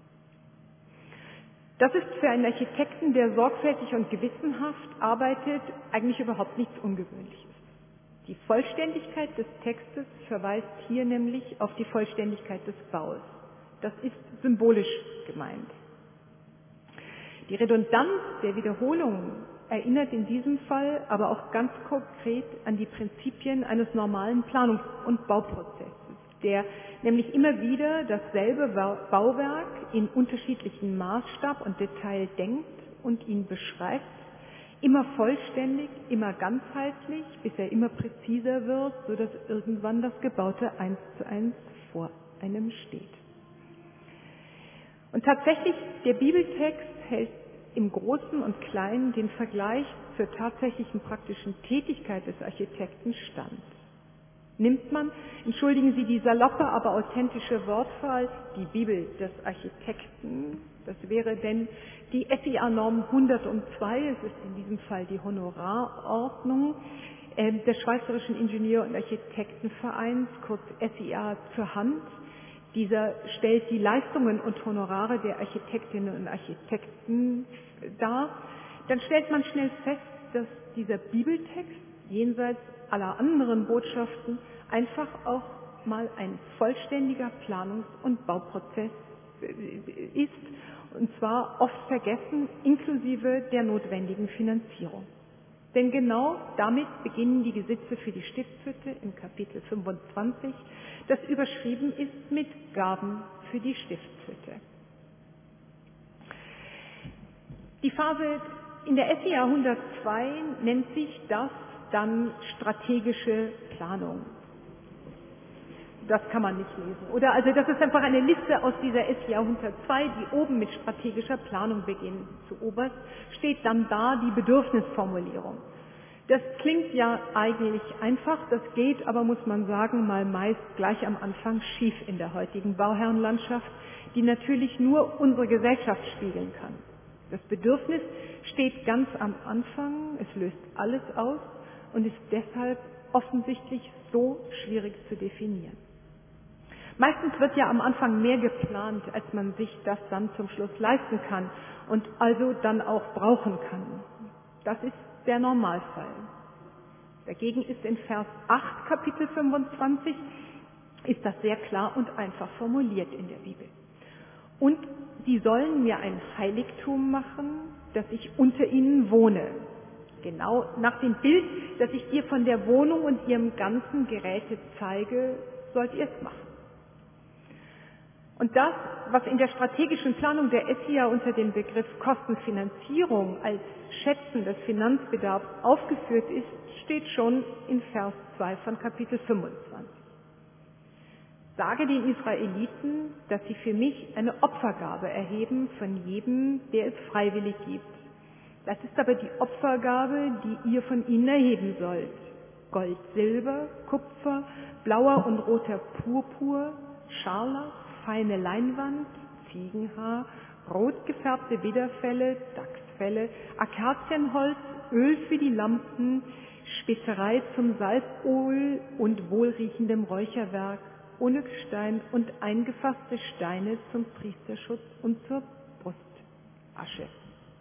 Das ist für einen Architekten, der sorgfältig und gewissenhaft arbeitet, eigentlich überhaupt nichts Ungewöhnliches. Die Vollständigkeit des Textes verweist hier nämlich auf die Vollständigkeit des Baus. Das ist symbolisch gemeint. Die Redundanz der Wiederholung erinnert in diesem Fall aber auch ganz konkret an die Prinzipien eines normalen Planungs- und Bauprozesses, der nämlich immer wieder dasselbe Bauwerk in unterschiedlichen Maßstab und Detail denkt und ihn beschreibt, immer vollständig, immer ganzheitlich, bis er immer präziser wird, sodass irgendwann das Gebaute 1:1 vor einem steht. Und tatsächlich, der Bibeltext hält im Großen und Kleinen den Vergleich zur tatsächlichen praktischen Tätigkeit des Architekten stand. Nimmt man, entschuldigen Sie die saloppe, aber authentische Wortwahl, die Bibel des Architekten, das wäre denn die SIA-Norm 102, es ist in diesem Fall die Honorarordnung des Schweizerischen Ingenieur- und Architektenvereins, kurz SIA, zur Hand. Dieser stellt die Leistungen und Honorare der Architektinnen und Architekten dar. Dann stellt man schnell fest, dass dieser Bibeltext jenseits aller anderen Botschaften einfach auch mal ein vollständiger Planungs- und Bauprozess ist, und zwar oft vergessen, inklusive der notwendigen Finanzierung. Denn genau damit beginnen die Gesetze für die Stiftshütte im Kapitel 25, das überschrieben ist mit Gaben für die Stiftshütte. Die Phase in der SIA 102 nennt sich das dann strategische Planung. Das kann man nicht lesen. Oder also das ist einfach eine Liste aus dieser SIA 102, die oben mit strategischer Planung beginnt. Zuoberst steht dann da die Bedürfnisformulierung. Das klingt ja eigentlich einfach, das geht aber, muss man sagen, mal meist gleich am Anfang schief in der heutigen Bauherrenlandschaft, die natürlich nur unsere Gesellschaft spiegeln kann. Das Bedürfnis steht ganz am Anfang, es löst alles aus und ist deshalb offensichtlich so schwierig zu definieren. Meistens wird ja am Anfang mehr geplant, als man sich das dann zum Schluss leisten kann und also dann auch brauchen kann. Das ist der Normalfall. Dagegen ist in Vers 8 Kapitel 25 ist das sehr klar und einfach formuliert in der Bibel. Und sie sollen mir ein Heiligtum machen, dass ich unter ihnen wohne. Genau nach dem Bild, das ich dir von der Wohnung und ihrem ganzen Geräte zeige, sollt ihr es machen. Und das, was in der strategischen Planung der SIA unter dem Begriff Kostenfinanzierung als Schätzen des Finanzbedarfs aufgeführt ist, steht schon in Vers 2 von Kapitel 25. Sage den Israeliten, dass sie für mich eine Opfergabe erheben von jedem, der es freiwillig gibt. Das ist aber die Opfergabe, die ihr von ihnen erheben sollt. Gold, Silber, Kupfer, blauer und roter Purpur, Scharlach, feine Leinwand, Ziegenhaar, rot gefärbte Widderfelle, Dachsfelle, Akazienholz, Öl für die Lampen, Spezerei zum Salböl und wohlriechendem Räucherwerk, Onyxstein und eingefasste Steine zum Priesterschutz und zur Brustasche.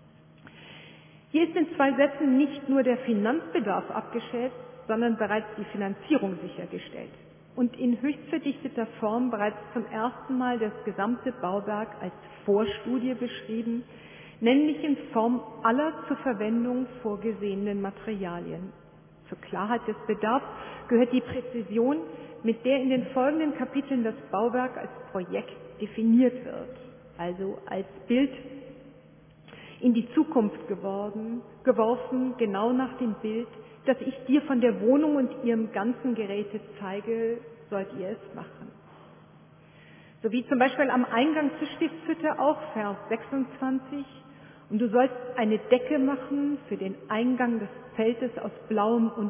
Hier ist in 2 Sätzen nicht nur der Finanzbedarf abgeschätzt, sondern bereits die Finanzierung sichergestellt. Und in höchst verdichteter Form bereits zum ersten Mal das gesamte Bauwerk als Vorstudie beschrieben, nämlich in Form aller zur Verwendung vorgesehenen Materialien. Zur Klarheit des Bedarfs gehört die Präzision, mit der in den folgenden Kapiteln das Bauwerk als Projekt definiert wird, also als Bild in die Zukunft geworfen, genau nach dem Bild, das ich dir von der Wohnung und ihrem ganzen Geräte zeige, sollt ihr es machen. So wie zum Beispiel am Eingang zur Stiftshütte auch, Vers 26. Und du sollst eine Decke machen für den Eingang des Zeltes aus blauem und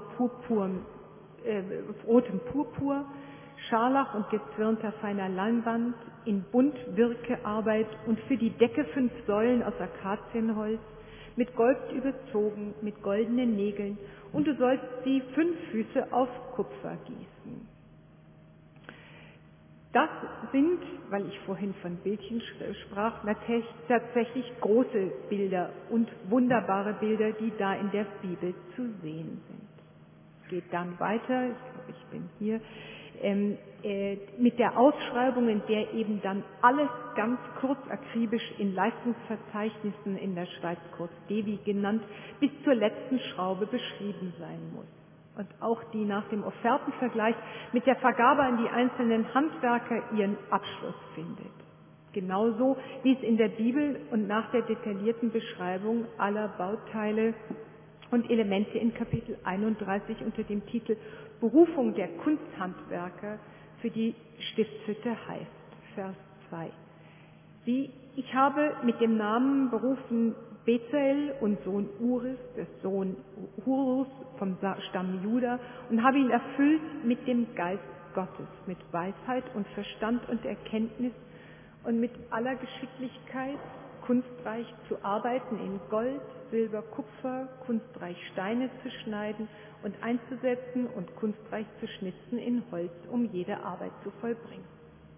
rotem Purpur, Scharlach und gezwirnter feiner Leinwand, in Buntwirkearbeit und für die Decke 5 Säulen aus Akazienholz, mit Gold überzogen, mit goldenen Nägeln, und du sollst sie 5 Füße auf Kupfer gießen. Das sind, weil ich vorhin von Bildchen sprach, tatsächlich große Bilder und wunderbare Bilder, die da in der Bibel zu sehen sind. Es geht dann weiter, ich bin hier, mit der Ausschreibung, in der eben dann alles ganz kurz akribisch in Leistungsverzeichnissen in der Schweiz, kurz DEWI genannt, bis zur letzten Schraube beschrieben sein muss. Und auch die nach dem Offertenvergleich mit der Vergabe an die einzelnen Handwerker ihren Abschluss findet. Genauso wie es in der Bibel und nach der detaillierten Beschreibung aller Bauteile und Elemente in Kapitel 31 unter dem Titel Berufung der Kunsthandwerker für die Stiftshütte heißt, Vers 2. Ich habe mit dem Namen berufen Bezalel und Sohn Uris, des Sohn Hurus vom Stamm Juda, und habe ihn erfüllt mit dem Geist Gottes, mit Weisheit und Verstand und Erkenntnis und mit aller Geschicklichkeit, kunstreich zu arbeiten in Gold, Silber, Kupfer, kunstreich Steine zu schneiden und einzusetzen und kunstreich zu schnitzen in Holz, um jede Arbeit zu vollbringen.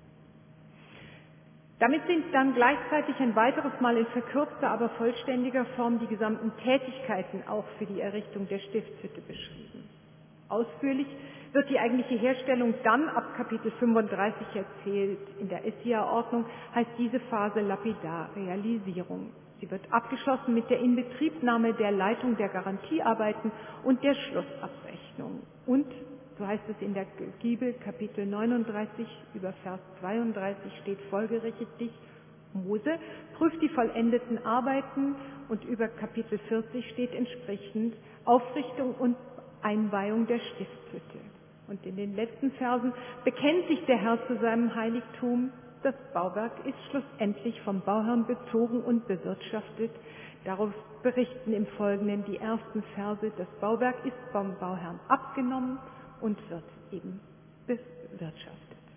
Damit sind dann gleichzeitig ein weiteres Mal in verkürzter, aber vollständiger Form die gesamten Tätigkeiten auch für die Errichtung der Stiftshütte beschrieben. Ausführlich wird die eigentliche Herstellung dann ab Kapitel 35 erzählt. In der Essia-Ordnung heißt diese Phase lapidar, Realisierung. Sie wird abgeschlossen mit der Inbetriebnahme der Leitung der Garantiearbeiten und der Schlussabrechnung. Und so heißt es in der Bibel, Kapitel 39, über Vers 32 steht folgerichtig, Mose prüft die vollendeten Arbeiten, und über Kapitel 40 steht entsprechend Aufrichtung und Einweihung der Stiftshütte. Und in den letzten Versen bekennt sich der Herr zu seinem Heiligtum. Das Bauwerk ist schlussendlich vom Bauherrn bezogen und bewirtschaftet. Darauf berichten im Folgenden die ersten Verse. Das Bauwerk ist vom Bauherrn abgenommen und wird eben bewirtschaftet.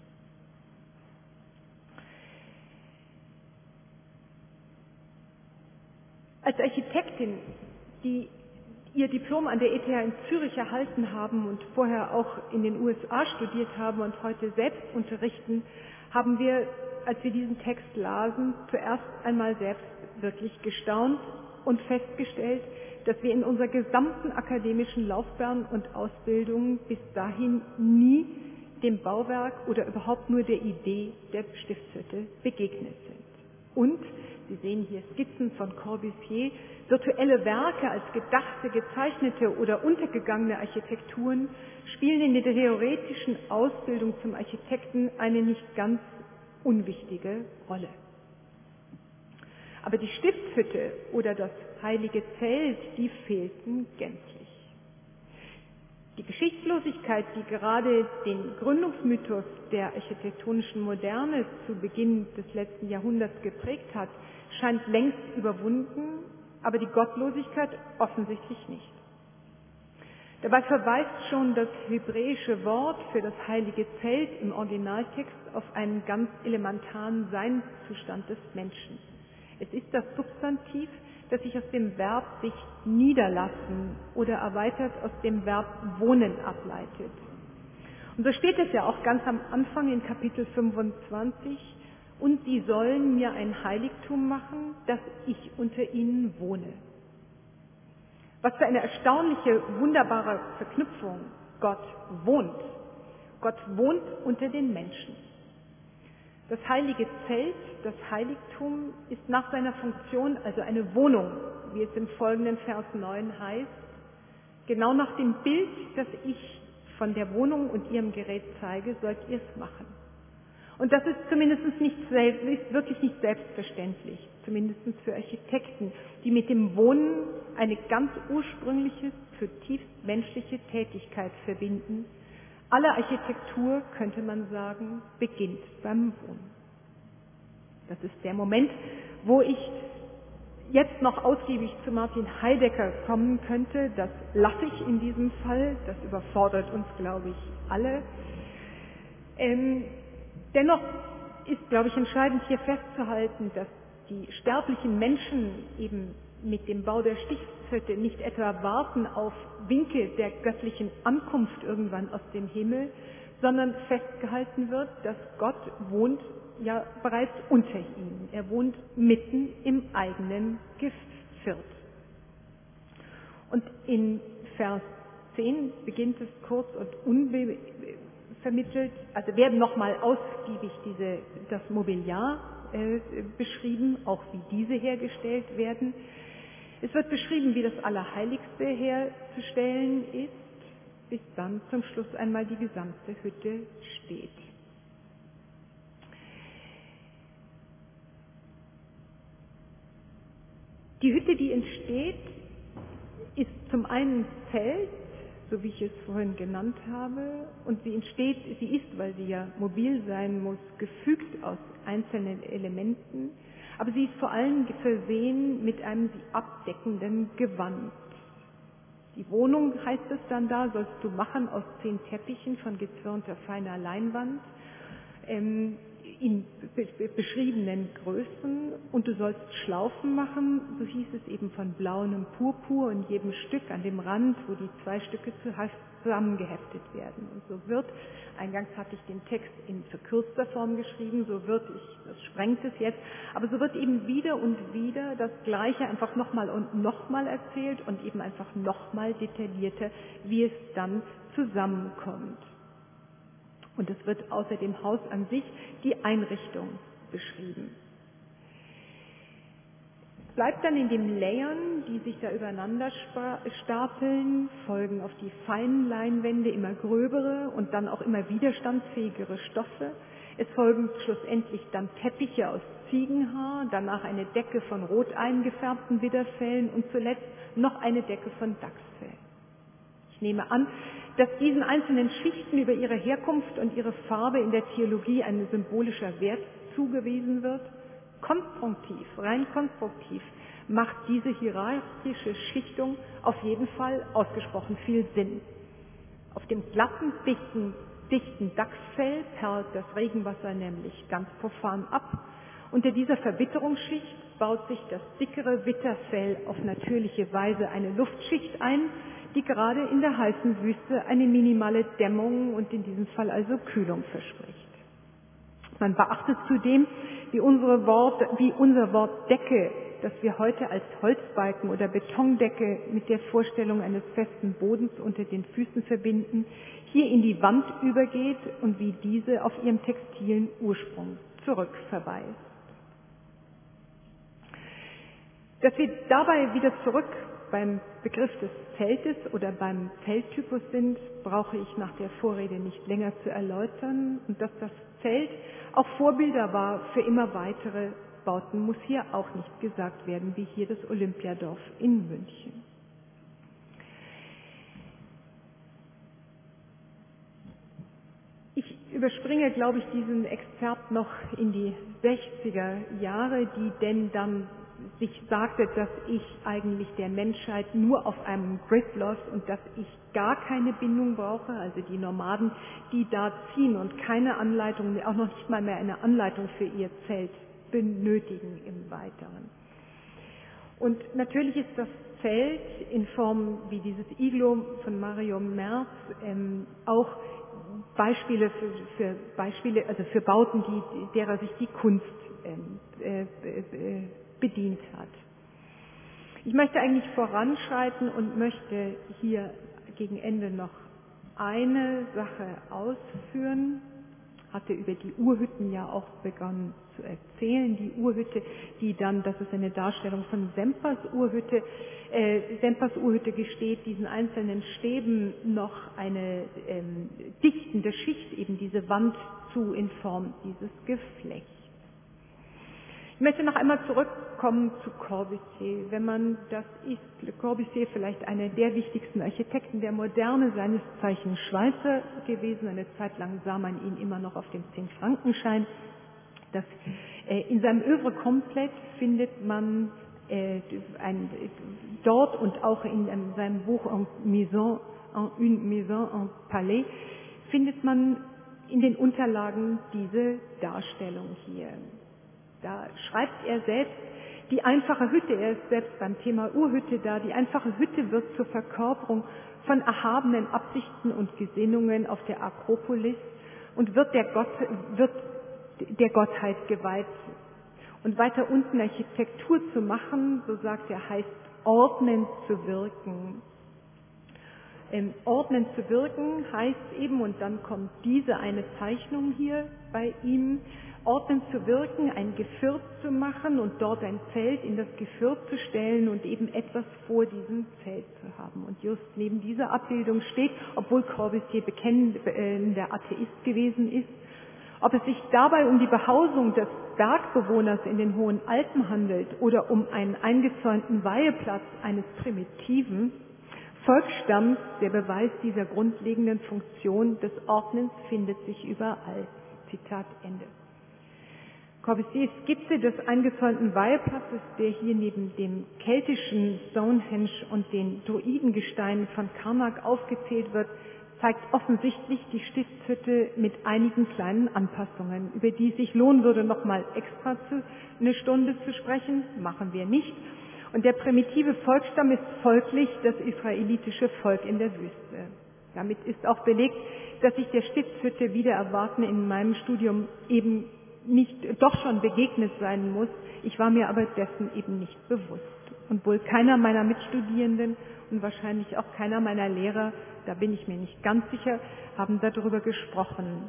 Als Architektin, die ihr Diplom an der ETH in Zürich erhalten haben und vorher auch in den USA studiert haben und heute selbst unterrichten, haben wir, als wir diesen Text lasen, zuerst einmal selbst wirklich gestaunt und festgestellt, dass wir in unserer gesamten akademischen Laufbahn und Ausbildung bis dahin nie dem Bauwerk oder überhaupt nur der Idee der Stiftshütte begegnet sind. Und, Sie sehen hier Skizzen von Corbusier, virtuelle Werke als gedachte, gezeichnete oder untergegangene Architekturen spielen in der theoretischen Ausbildung zum Architekten eine nicht ganz unwichtige Rolle. Aber die Stiftshütte oder das heilige Zelt, die fehlten gänzlich. Die Geschichtslosigkeit, die gerade den Gründungsmythos der architektonischen Moderne zu Beginn des letzten Jahrhunderts geprägt hat, scheint längst überwunden, aber die Gottlosigkeit offensichtlich nicht. Dabei verweist schon das hebräische Wort für das heilige Zelt im Originaltext auf einen ganz elementaren Seinszustand des Menschen. Es ist das Substantiv, das sich aus dem Verb sich niederlassen oder erweitert aus dem Verb wohnen ableitet. Und so steht es ja auch ganz am Anfang in Kapitel 25, und sie sollen mir ein Heiligtum machen, dass ich unter ihnen wohne. Was für eine erstaunliche, wunderbare Verknüpfung. Gott wohnt. Gott wohnt unter den Menschen. Das heilige Zelt, das Heiligtum, ist nach seiner Funktion also eine Wohnung, wie es im folgenden Vers 9 heißt, genau nach dem Bild, das ich von der Wohnung und ihrem Gerät zeige, sollt ihr es machen. Und das ist zumindest ist wirklich nicht selbstverständlich, zumindest für Architekten, die mit dem Wohnen eine ganz ursprüngliche, zutiefst menschliche Tätigkeit verbinden. Alle Architektur, könnte man sagen, beginnt beim Wohnen. Das ist der Moment, wo ich jetzt noch ausgiebig zu Martin Heidegger kommen könnte. Das lasse ich in diesem Fall, das überfordert uns, glaube ich, alle. Dennoch ist, glaube ich, entscheidend hier festzuhalten, dass die sterblichen Menschen eben mit dem Bau der Stiftshütte nicht etwa warten auf Winke der göttlichen Ankunft irgendwann aus dem Himmel, sondern festgehalten wird, dass Gott wohnt ja bereits unter ihnen. Er wohnt mitten im eigenen Giftviert. Und in Vers 10 beginnt es kurz und unvermittelt, also werden nochmal ausgiebig das Mobiliar beschrieben, auch wie diese hergestellt werden. Es wird beschrieben, wie das Allerheiligste herzustellen ist, bis dann zum Schluss einmal die gesamte Hütte steht. Die Hütte, die entsteht, ist zum einen Zelt, so wie ich es vorhin genannt habe, und sie ist, weil sie ja mobil sein muss, gefügt aus einzelnen Elementen, aber sie ist vor allem versehen mit einem sie abdeckenden Gewand. Die Wohnung, heißt es dann da, sollst du machen aus 10 Teppichen von gezwirnter feiner Leinwand, in beschriebenen Größen, und du sollst Schlaufen machen, so hieß es eben von blauem Purpur in jedem Stück an dem Rand, wo die 2 Stücke zusammengeheftet werden. Und so wird, eingangs hatte ich den Text in verkürzter Form geschrieben, das sprengt es jetzt, aber so wird eben wieder und wieder das Gleiche einfach nochmal und nochmal erzählt und eben einfach nochmal detaillierter, wie es dann zusammenkommt. Und es wird außer dem Haus an sich die Einrichtung beschrieben. Es bleibt dann in den Layern, die sich da übereinander stapeln, folgen auf die feinen Leinwände immer gröbere und dann auch immer widerstandsfähigere Stoffe. Es folgen schlussendlich dann Teppiche aus Ziegenhaar, danach eine Decke von rot eingefärbten Widderfellen und zuletzt noch eine Decke von Dachsfell. Ich nehme an, dass diesen einzelnen Schichten über ihre Herkunft und ihre Farbe in der Theologie ein symbolischer Wert zugewiesen wird. Konstruktiv, rein konstruktiv macht diese hierarchische Schichtung auf jeden Fall ausgesprochen viel Sinn. Auf dem glatten, dichten Dachsfell perlt das Regenwasser nämlich ganz profan ab. Unter dieser Verwitterungsschicht baut sich das dickere Witterfell auf natürliche Weise eine Luftschicht ein, die gerade in der heißen Wüste eine minimale Dämmung und in diesem Fall also Kühlung verspricht. Man beachtet zudem, wie unser Wort Decke, das wir heute als Holzbalken oder Betondecke mit der Vorstellung eines festen Bodens unter den Füßen verbinden, hier in die Wand übergeht und wie diese auf ihrem textilen Ursprung zurückverweist. Dass wir dabei wieder zurück beim Begriff des Zeltes oder beim Zelttypus sind, brauche ich nach der Vorrede nicht länger zu erläutern. Und dass das Zelt auch Vorbilder war für immer weitere Bauten, muss hier auch nicht gesagt werden, wie hier das Olympiadorf in München. Ich überspringe, glaube ich, diesen Exzerpt noch in die 60er Jahre, die denn dann sich sagte, dass ich eigentlich der Menschheit nur auf einem Grid läuft und dass ich gar keine Bindung brauche, also die Nomaden, die da ziehen und keine Anleitung, auch noch nicht mal mehr eine Anleitung für ihr Zelt benötigen im Weiteren. Und natürlich ist das Zelt in Form wie dieses Iglo von Mario Merz auch Beispiele für Bauten, derer sich die Kunst bedient hat. Ich möchte eigentlich voranschreiten und möchte hier gegen Ende noch eine Sache ausführen, hatte über die Urhütten ja auch begonnen zu erzählen. Die Urhütte, die dann, das ist eine Darstellung von Sempers Urhütte gesteht, diesen einzelnen Stäben noch eine dichtende Schicht, eben diese Wand zu in Form dieses Geflechts. Ich möchte noch einmal zurückkommen zu Corbusier. Wenn man das ist, Le Corbusier vielleicht einer der wichtigsten Architekten der Moderne, seines Zeichens Schweizer gewesen. Eine Zeit lang sah man ihn immer noch auf dem 10-Frankenschein. In seinem Œuvre komplett findet man dort und auch in seinem Buch Une Maison en Palais findet man in den Unterlagen diese Darstellung hier. Da schreibt er selbst, die einfache Hütte, er ist selbst beim Thema Urhütte da, die einfache Hütte wird zur Verkörperung von erhabenen Absichten und Gesinnungen auf der Akropolis und wird der Gottheit geweiht. Und weiter unten Architektur zu machen, so sagt er, heißt ordnend zu wirken. Ordnend zu wirken heißt eben, und dann kommt diese eine Zeichnung hier bei ihm, ordnend zu wirken, ein Geviert zu machen und dort ein Zelt in das Geviert zu stellen und eben etwas vor diesem Zelt zu haben. Und just neben dieser Abbildung steht, obwohl Corbusier bekennender Atheist gewesen ist, ob es sich dabei um die Behausung des Bergbewohners in den hohen Alpen handelt oder um einen eingezäunten Weiheplatz eines primitiven Volksstamms, der Beweis dieser grundlegenden Funktion des Ordnens findet sich überall. Zitat Ende. Corbusiers Skizze des eingezäunten Weiheplatzes, der hier neben dem keltischen Stonehenge und den Druidengesteinen von Karnak aufgezählt wird, zeigt offensichtlich die Stiftshütte mit einigen kleinen Anpassungen, über die es sich lohnen würde, nochmal extra eine Stunde zu sprechen, machen wir nicht. Und der primitive Volksstamm ist folglich das israelitische Volk in der Wüste. Damit ist auch belegt, dass ich der Stiftshütte wieder erwarten in meinem Studium eben doch schon begegnet sein muss. Ich war mir aber dessen eben nicht bewusst. Und wohl keiner meiner Mitstudierenden und wahrscheinlich auch keiner meiner Lehrer, da bin ich mir nicht ganz sicher, haben darüber gesprochen.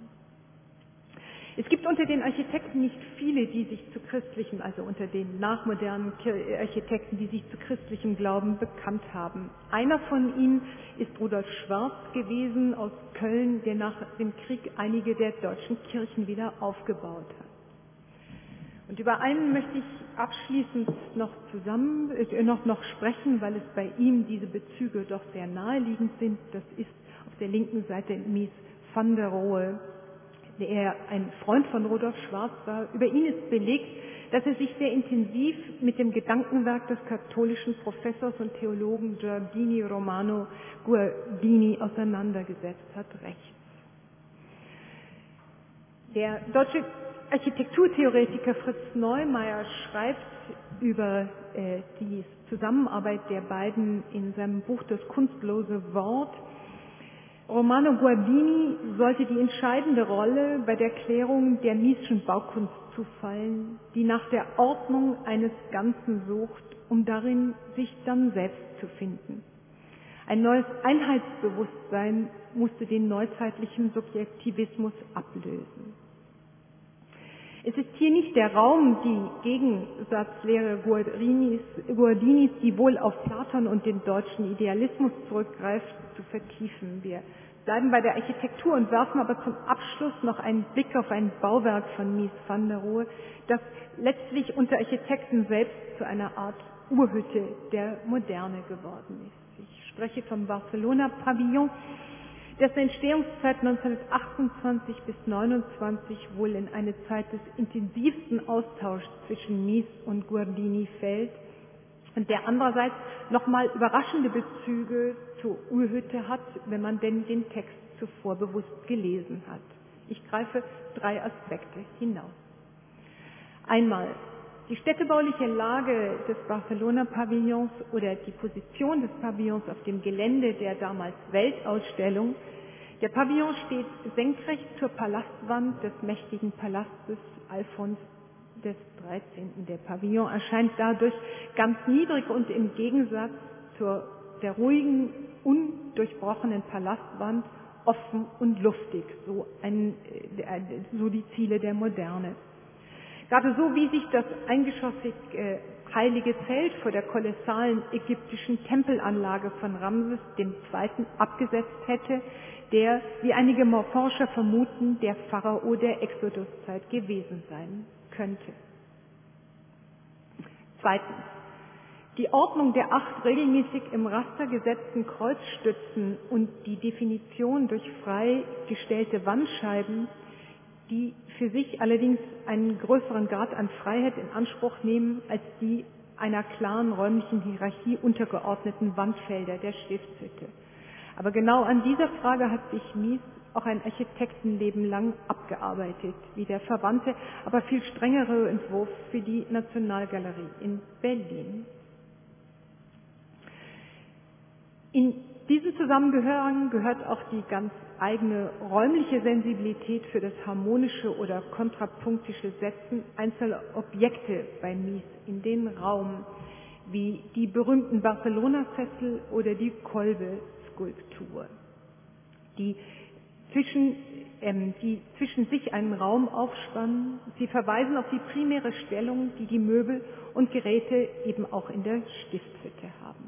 Es gibt unter den Architekten nicht viele, die sich zu christlichem, also unter den nachmodernen Architekten, die sich zu christlichem Glauben bekannt haben. Einer von ihnen ist Rudolf Schwarz gewesen aus Köln, der nach dem Krieg einige der deutschen Kirchen wieder aufgebaut hat. Und über einen möchte ich abschließend noch sprechen, weil es bei ihm diese Bezüge doch sehr naheliegend sind. Das ist auf der linken Seite Mies van der Rohe, der ein Freund von Rudolf Schwarz war. Über ihn ist belegt, dass er sich sehr intensiv mit dem Gedankenwerk des katholischen Professors und Theologen Giardini Romano Guardini auseinandergesetzt hat, rechts. Der deutsche Architekturtheoretiker Fritz Neumeier schreibt über die Zusammenarbeit der beiden in seinem Buch Das kunstlose Wort. Romano Guardini sollte die entscheidende Rolle bei der Klärung der Mieschen Baukunst zufallen, die nach der Ordnung eines Ganzen sucht, um darin sich dann selbst zu finden. Ein neues Einheitsbewusstsein musste den neuzeitlichen Subjektivismus ablösen. Es ist hier nicht der Raum, die Gegensatzlehre Guardinis, die wohl auf Platon und den deutschen Idealismus zurückgreift, zu vertiefen. Wir bleiben bei der Architektur und werfen aber zum Abschluss noch einen Blick auf ein Bauwerk von Mies van der Rohe, das letztlich unter Architekten selbst zu einer Art Urhütte der Moderne geworden ist. Ich spreche vom Barcelona Pavillon, dessen Entstehungszeit 1928 bis 1929 wohl in eine Zeit des intensivsten Austauschs zwischen Mies und Guardini fällt und der andererseits nochmal überraschende Bezüge zur Urhütte hat, wenn man denn den Text zuvor bewusst gelesen hat. Ich greife 3 Aspekte hinaus. Einmal die städtebauliche Lage des Barcelona-Pavillons oder die Position des Pavillons auf dem Gelände der damals Weltausstellung. Der Pavillon steht senkrecht zur Palastwand des mächtigen Palastes Alfons des 13. Der Pavillon erscheint dadurch ganz niedrig und im Gegensatz zu der ruhigen, undurchbrochenen Palastwand offen und luftig, so die Ziele der Moderne. Gerade so wie sich das eingeschossig heilige Zelt vor der kolossalen ägyptischen Tempelanlage von Ramses II. Abgesetzt hätte, der, wie einige Forscher vermuten, der Pharao der Exoduszeit gewesen sein könnte. Zweitens. Die Ordnung der 8 regelmäßig im Raster gesetzten Kreuzstützen und die Definition durch frei gestellte Wandscheiben, die für sich allerdings einen größeren Grad an Freiheit in Anspruch nehmen als die einer klaren räumlichen Hierarchie untergeordneten Wandfelder der Stiftshütte. Aber genau an dieser Frage hat sich Mies auch ein Architektenleben lang abgearbeitet, wie der verwandte, aber viel strengere Entwurf für die Nationalgalerie in Berlin. In diesen Zusammenhang gehört auch die ganz eigene räumliche Sensibilität für das harmonische oder kontrapunktische Setzen einzelner Objekte bei Mies in den Raum, wie die berühmten Barcelona-Sessel oder die Kolbe-Skulptur, die zwischen sich einen Raum aufspannen. Sie verweisen auf die primäre Stellung, die die Möbel und Geräte eben auch in der Stiftshütte haben.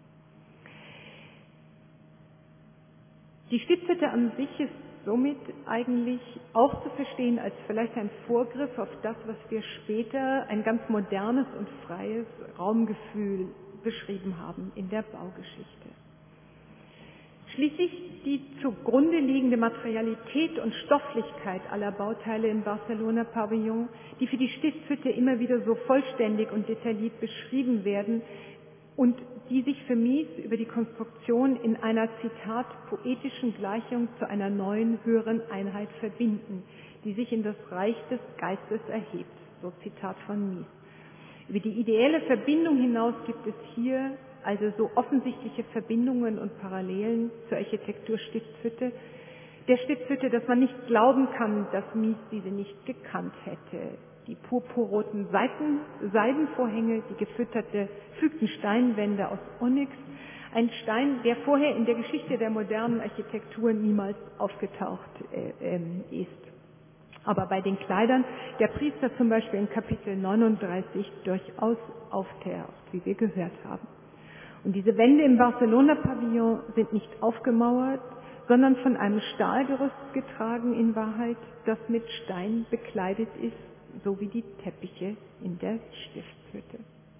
Die Stiftshütte an sich ist somit eigentlich auch zu verstehen als vielleicht ein Vorgriff auf das, was wir später ein ganz modernes und freies Raumgefühl beschrieben haben in der Baugeschichte. Schließlich die zugrunde liegende Materialität und Stofflichkeit aller Bauteile im Barcelona-Pavillon, die für die Stiftshütte immer wieder so vollständig und detailliert beschrieben werden und die sich für Mies über die Konstruktion in einer, Zitat, poetischen Gleichung zu einer neuen, höheren Einheit verbinden, die sich in das Reich des Geistes erhebt, so Zitat von Mies. Über die ideelle Verbindung hinaus gibt es hier also so offensichtliche Verbindungen und Parallelen zur Architektur der Stiftshütte, dass man nicht glauben kann, dass Mies diese nicht gekannt hätte. Die purpurroten Seidenvorhänge, die gefügten Steinwände aus Onyx, ein Stein, der vorher in der Geschichte der modernen Architektur niemals aufgetaucht ist. Aber bei den Kleidern der Priester zum Beispiel in Kapitel 39 durchaus auftaucht, wie wir gehört haben. Und diese Wände im Barcelona-Pavillon sind nicht aufgemauert, sondern von einem Stahlgerüst getragen in Wahrheit, das mit Stein bekleidet ist, so wie die Teppiche in der Stiftshütte.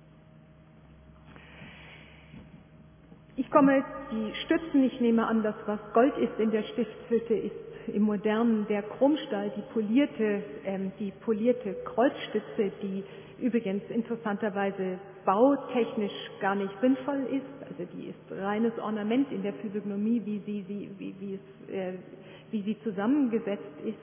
Ich nehme an, das was Gold ist in der Stiftshütte ist im Modernen der Chromstahl, die polierte Kreuzstütze, die übrigens interessanterweise bautechnisch gar nicht sinnvoll ist, also die ist reines Ornament in der Physiognomie, wie sie zusammengesetzt ist.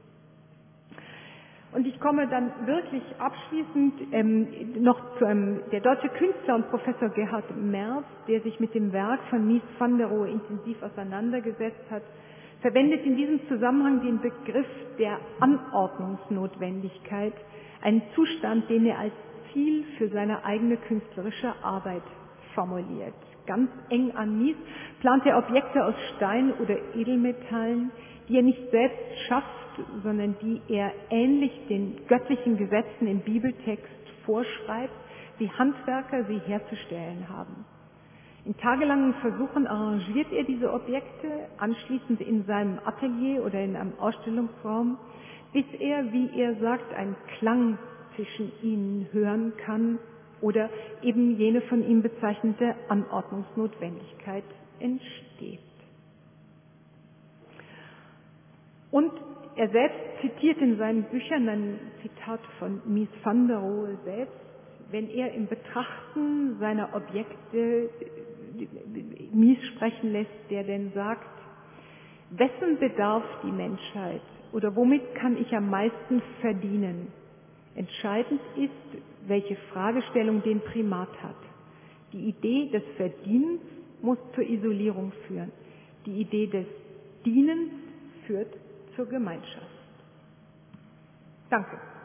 Und ich komme dann wirklich abschließend noch zu der deutsche Künstler und Professor Gerhard Merz, der sich mit dem Werk von Mies van der Rohe intensiv auseinandergesetzt hat, verwendet in diesem Zusammenhang den Begriff der Anordnungsnotwendigkeit, einen Zustand, den er als Ziel für seine eigene künstlerische Arbeit formuliert. Ganz eng an Mies plant er Objekte aus Stein oder Edelmetallen, die er nicht selbst schafft, sondern die er ähnlich den göttlichen Gesetzen im Bibeltext vorschreibt, wie Handwerker sie herzustellen haben. In tagelangen Versuchen arrangiert er diese Objekte, anschließend in seinem Atelier oder in einem Ausstellungsraum, bis er, wie er sagt, einen Klang zwischen ihnen hören kann oder eben jene von ihm bezeichnete Anordnungsnotwendigkeit entsteht. Und er selbst zitiert in seinen Büchern ein Zitat von Mies van der Rohe selbst, wenn er im Betrachten seiner Objekte Mies sprechen lässt, der denn sagt, wessen bedarf die Menschheit oder womit kann ich am meisten verdienen? Entscheidend ist, welche Fragestellung den Primat hat. Die Idee des Verdienens muss zur Isolierung führen. Die Idee des Dienens führt zur Gemeinschaft. Danke.